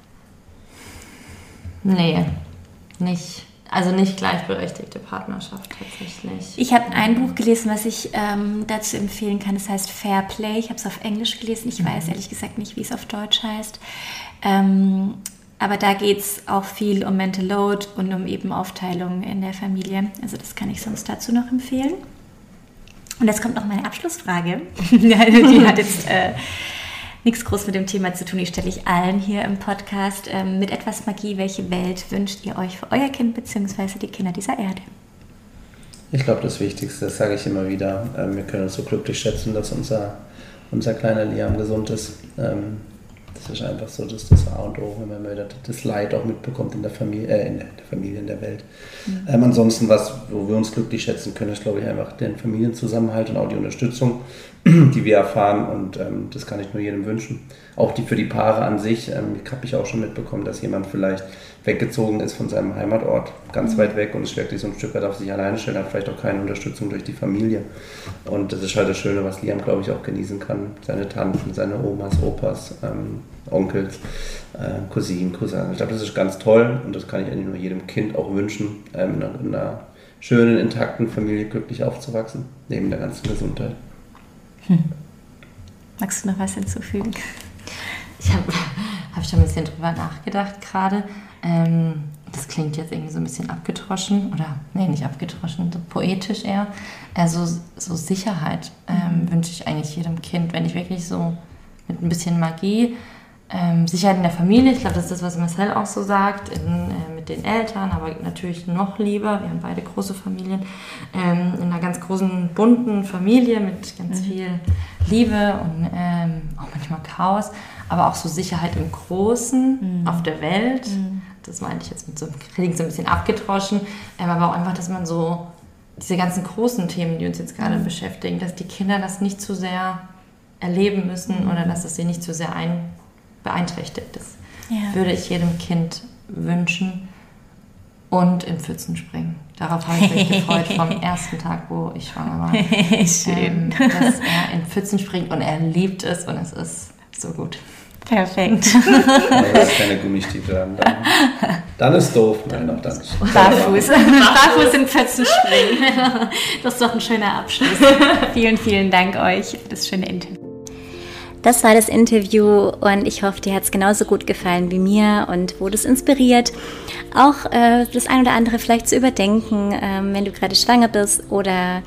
Speaker 2: Nee, nicht. Also nicht gleichberechtigte Partnerschaft tatsächlich.
Speaker 1: Ich habe ein Buch gelesen, was ich dazu empfehlen kann. Das heißt Fair Play. Ich habe es auf Englisch gelesen. Ich weiß ehrlich gesagt nicht, wie es auf Deutsch heißt. Aber da geht es auch viel um Mental Load und um eben Aufteilung in der Familie. Also das kann ich sonst dazu noch empfehlen. Und jetzt kommt noch meine Abschlussfrage. Die hat jetzt nichts groß mit dem Thema zu tun. Die stelle ich allen hier im Podcast. Mit etwas Magie, welche Welt wünscht ihr euch für euer Kind bzw. die Kinder dieser Erde?
Speaker 3: Ich glaube, das Wichtigste, das sage ich immer wieder, wir können uns so glücklich schätzen, dass unser kleiner Liam gesund ist. Das ist einfach so, dass das A und O, wenn man wieder das Leid auch mitbekommt in der Familie, in der Welt. Ansonsten, wo wir uns glücklich schätzen können, ist, glaube ich, einfach den Familienzusammenhalt und auch die Unterstützung, die wir erfahren, und das kann ich nur jedem wünschen. Auch für die Paare an sich. Ich habe mich auch schon mitbekommen, dass jemand vielleicht weggezogen ist von seinem Heimatort, ganz weit weg, und ist wirklich so ein Stück weit auf sich alleine stellen, hat vielleicht auch keine Unterstützung durch die Familie. Und das ist halt das Schöne, was Liam, glaube ich, auch genießen kann. Seine Tanten, seine Omas, Opas, Onkels, Cousinen, Cousins. Ich glaube, das ist ganz toll, und das kann ich eigentlich nur jedem Kind auch wünschen, in einer schönen, intakten Familie glücklich aufzuwachsen, neben der ganzen Gesundheit.
Speaker 1: Magst du noch was hinzufügen?
Speaker 2: Ich habe schon ein bisschen drüber nachgedacht gerade. Das klingt jetzt irgendwie so ein bisschen abgedroschen, nicht abgedroschen, so poetisch eher. Also so Sicherheit wünsche ich eigentlich jedem Kind, wenn ich wirklich so mit ein bisschen Magie, Sicherheit in der Familie, ich glaube, das ist das, was Marcel auch so sagt, mit den Eltern, aber natürlich noch lieber, wir haben beide große Familien, in einer ganz großen, bunten Familie mit ganz viel Liebe und auch manchmal Chaos, aber auch so Sicherheit im Großen, auf der Welt. Das meinte ich jetzt klingt so ein bisschen abgedroschen, aber auch einfach, dass man so diese ganzen großen Themen, die uns jetzt gerade beschäftigen, dass die Kinder das nicht zu sehr erleben müssen oder dass es sie nicht zu sehr beeinträchtigt. Das würde ich jedem Kind wünschen. Und im Pfützenspringen. Darauf habe ich mich gefreut vom ersten Tag, wo ich schwanger war.
Speaker 1: Schön.
Speaker 2: Dass er in Pfützen springt und er liebt es und es ist so gut.
Speaker 1: Perfekt.
Speaker 3: Wenn es keine Gummistiefel haben, dann ist doof. Nein, auch dann nicht.
Speaker 1: Barfuß. Barfuß in Pfützen springen. Das ist doch ein schöner Abschluss. Vielen, vielen Dank euch für das schöne Interview. Das war das Interview und ich hoffe, dir hat es genauso gut gefallen wie mir und wurde es inspiriert, auch das ein oder andere vielleicht zu überdenken, wenn du gerade schwanger bist oder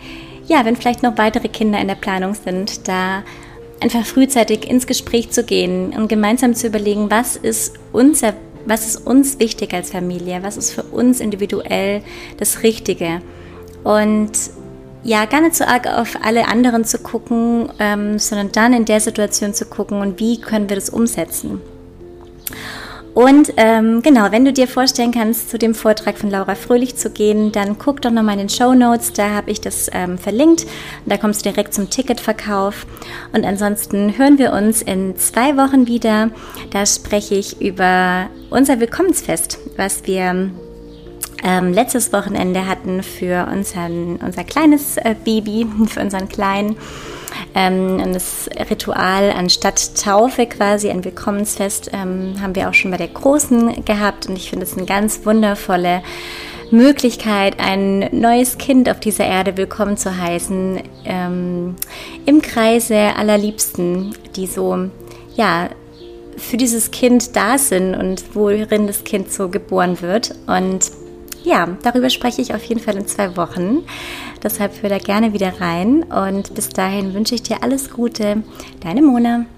Speaker 1: ja, wenn vielleicht noch weitere Kinder in der Planung sind, da einfach frühzeitig ins Gespräch zu gehen und gemeinsam zu überlegen, was ist uns wichtig als Familie, was ist für uns individuell das Richtige. Und ja, gar nicht so arg auf alle anderen zu gucken, sondern dann in der Situation zu gucken und wie können wir das umsetzen. Und genau, wenn du dir vorstellen kannst, zu dem Vortrag von Laura Fröhlich zu gehen, dann guck doch nochmal in den Shownotes, da habe ich das verlinkt. Und da kommst du direkt zum Ticketverkauf. Und ansonsten hören wir uns in 2 Wochen wieder. Da spreche ich über unser Willkommensfest, was wir letztes Wochenende hatten für unser kleines Baby, für unseren Kleinen. Und das Ritual anstatt Taufe quasi, ein Willkommensfest, haben wir auch schon bei der Großen gehabt. Und ich finde es eine ganz wundervolle Möglichkeit, ein neues Kind auf dieser Erde willkommen zu heißen, im Kreise aller Liebsten, die so, ja, für dieses Kind da sind und worin das Kind so geboren wird. Und ja, darüber spreche ich auf jeden Fall in 2 Wochen. Deshalb hör da gerne wieder rein. Und bis dahin wünsche ich dir alles Gute. Deine Mona.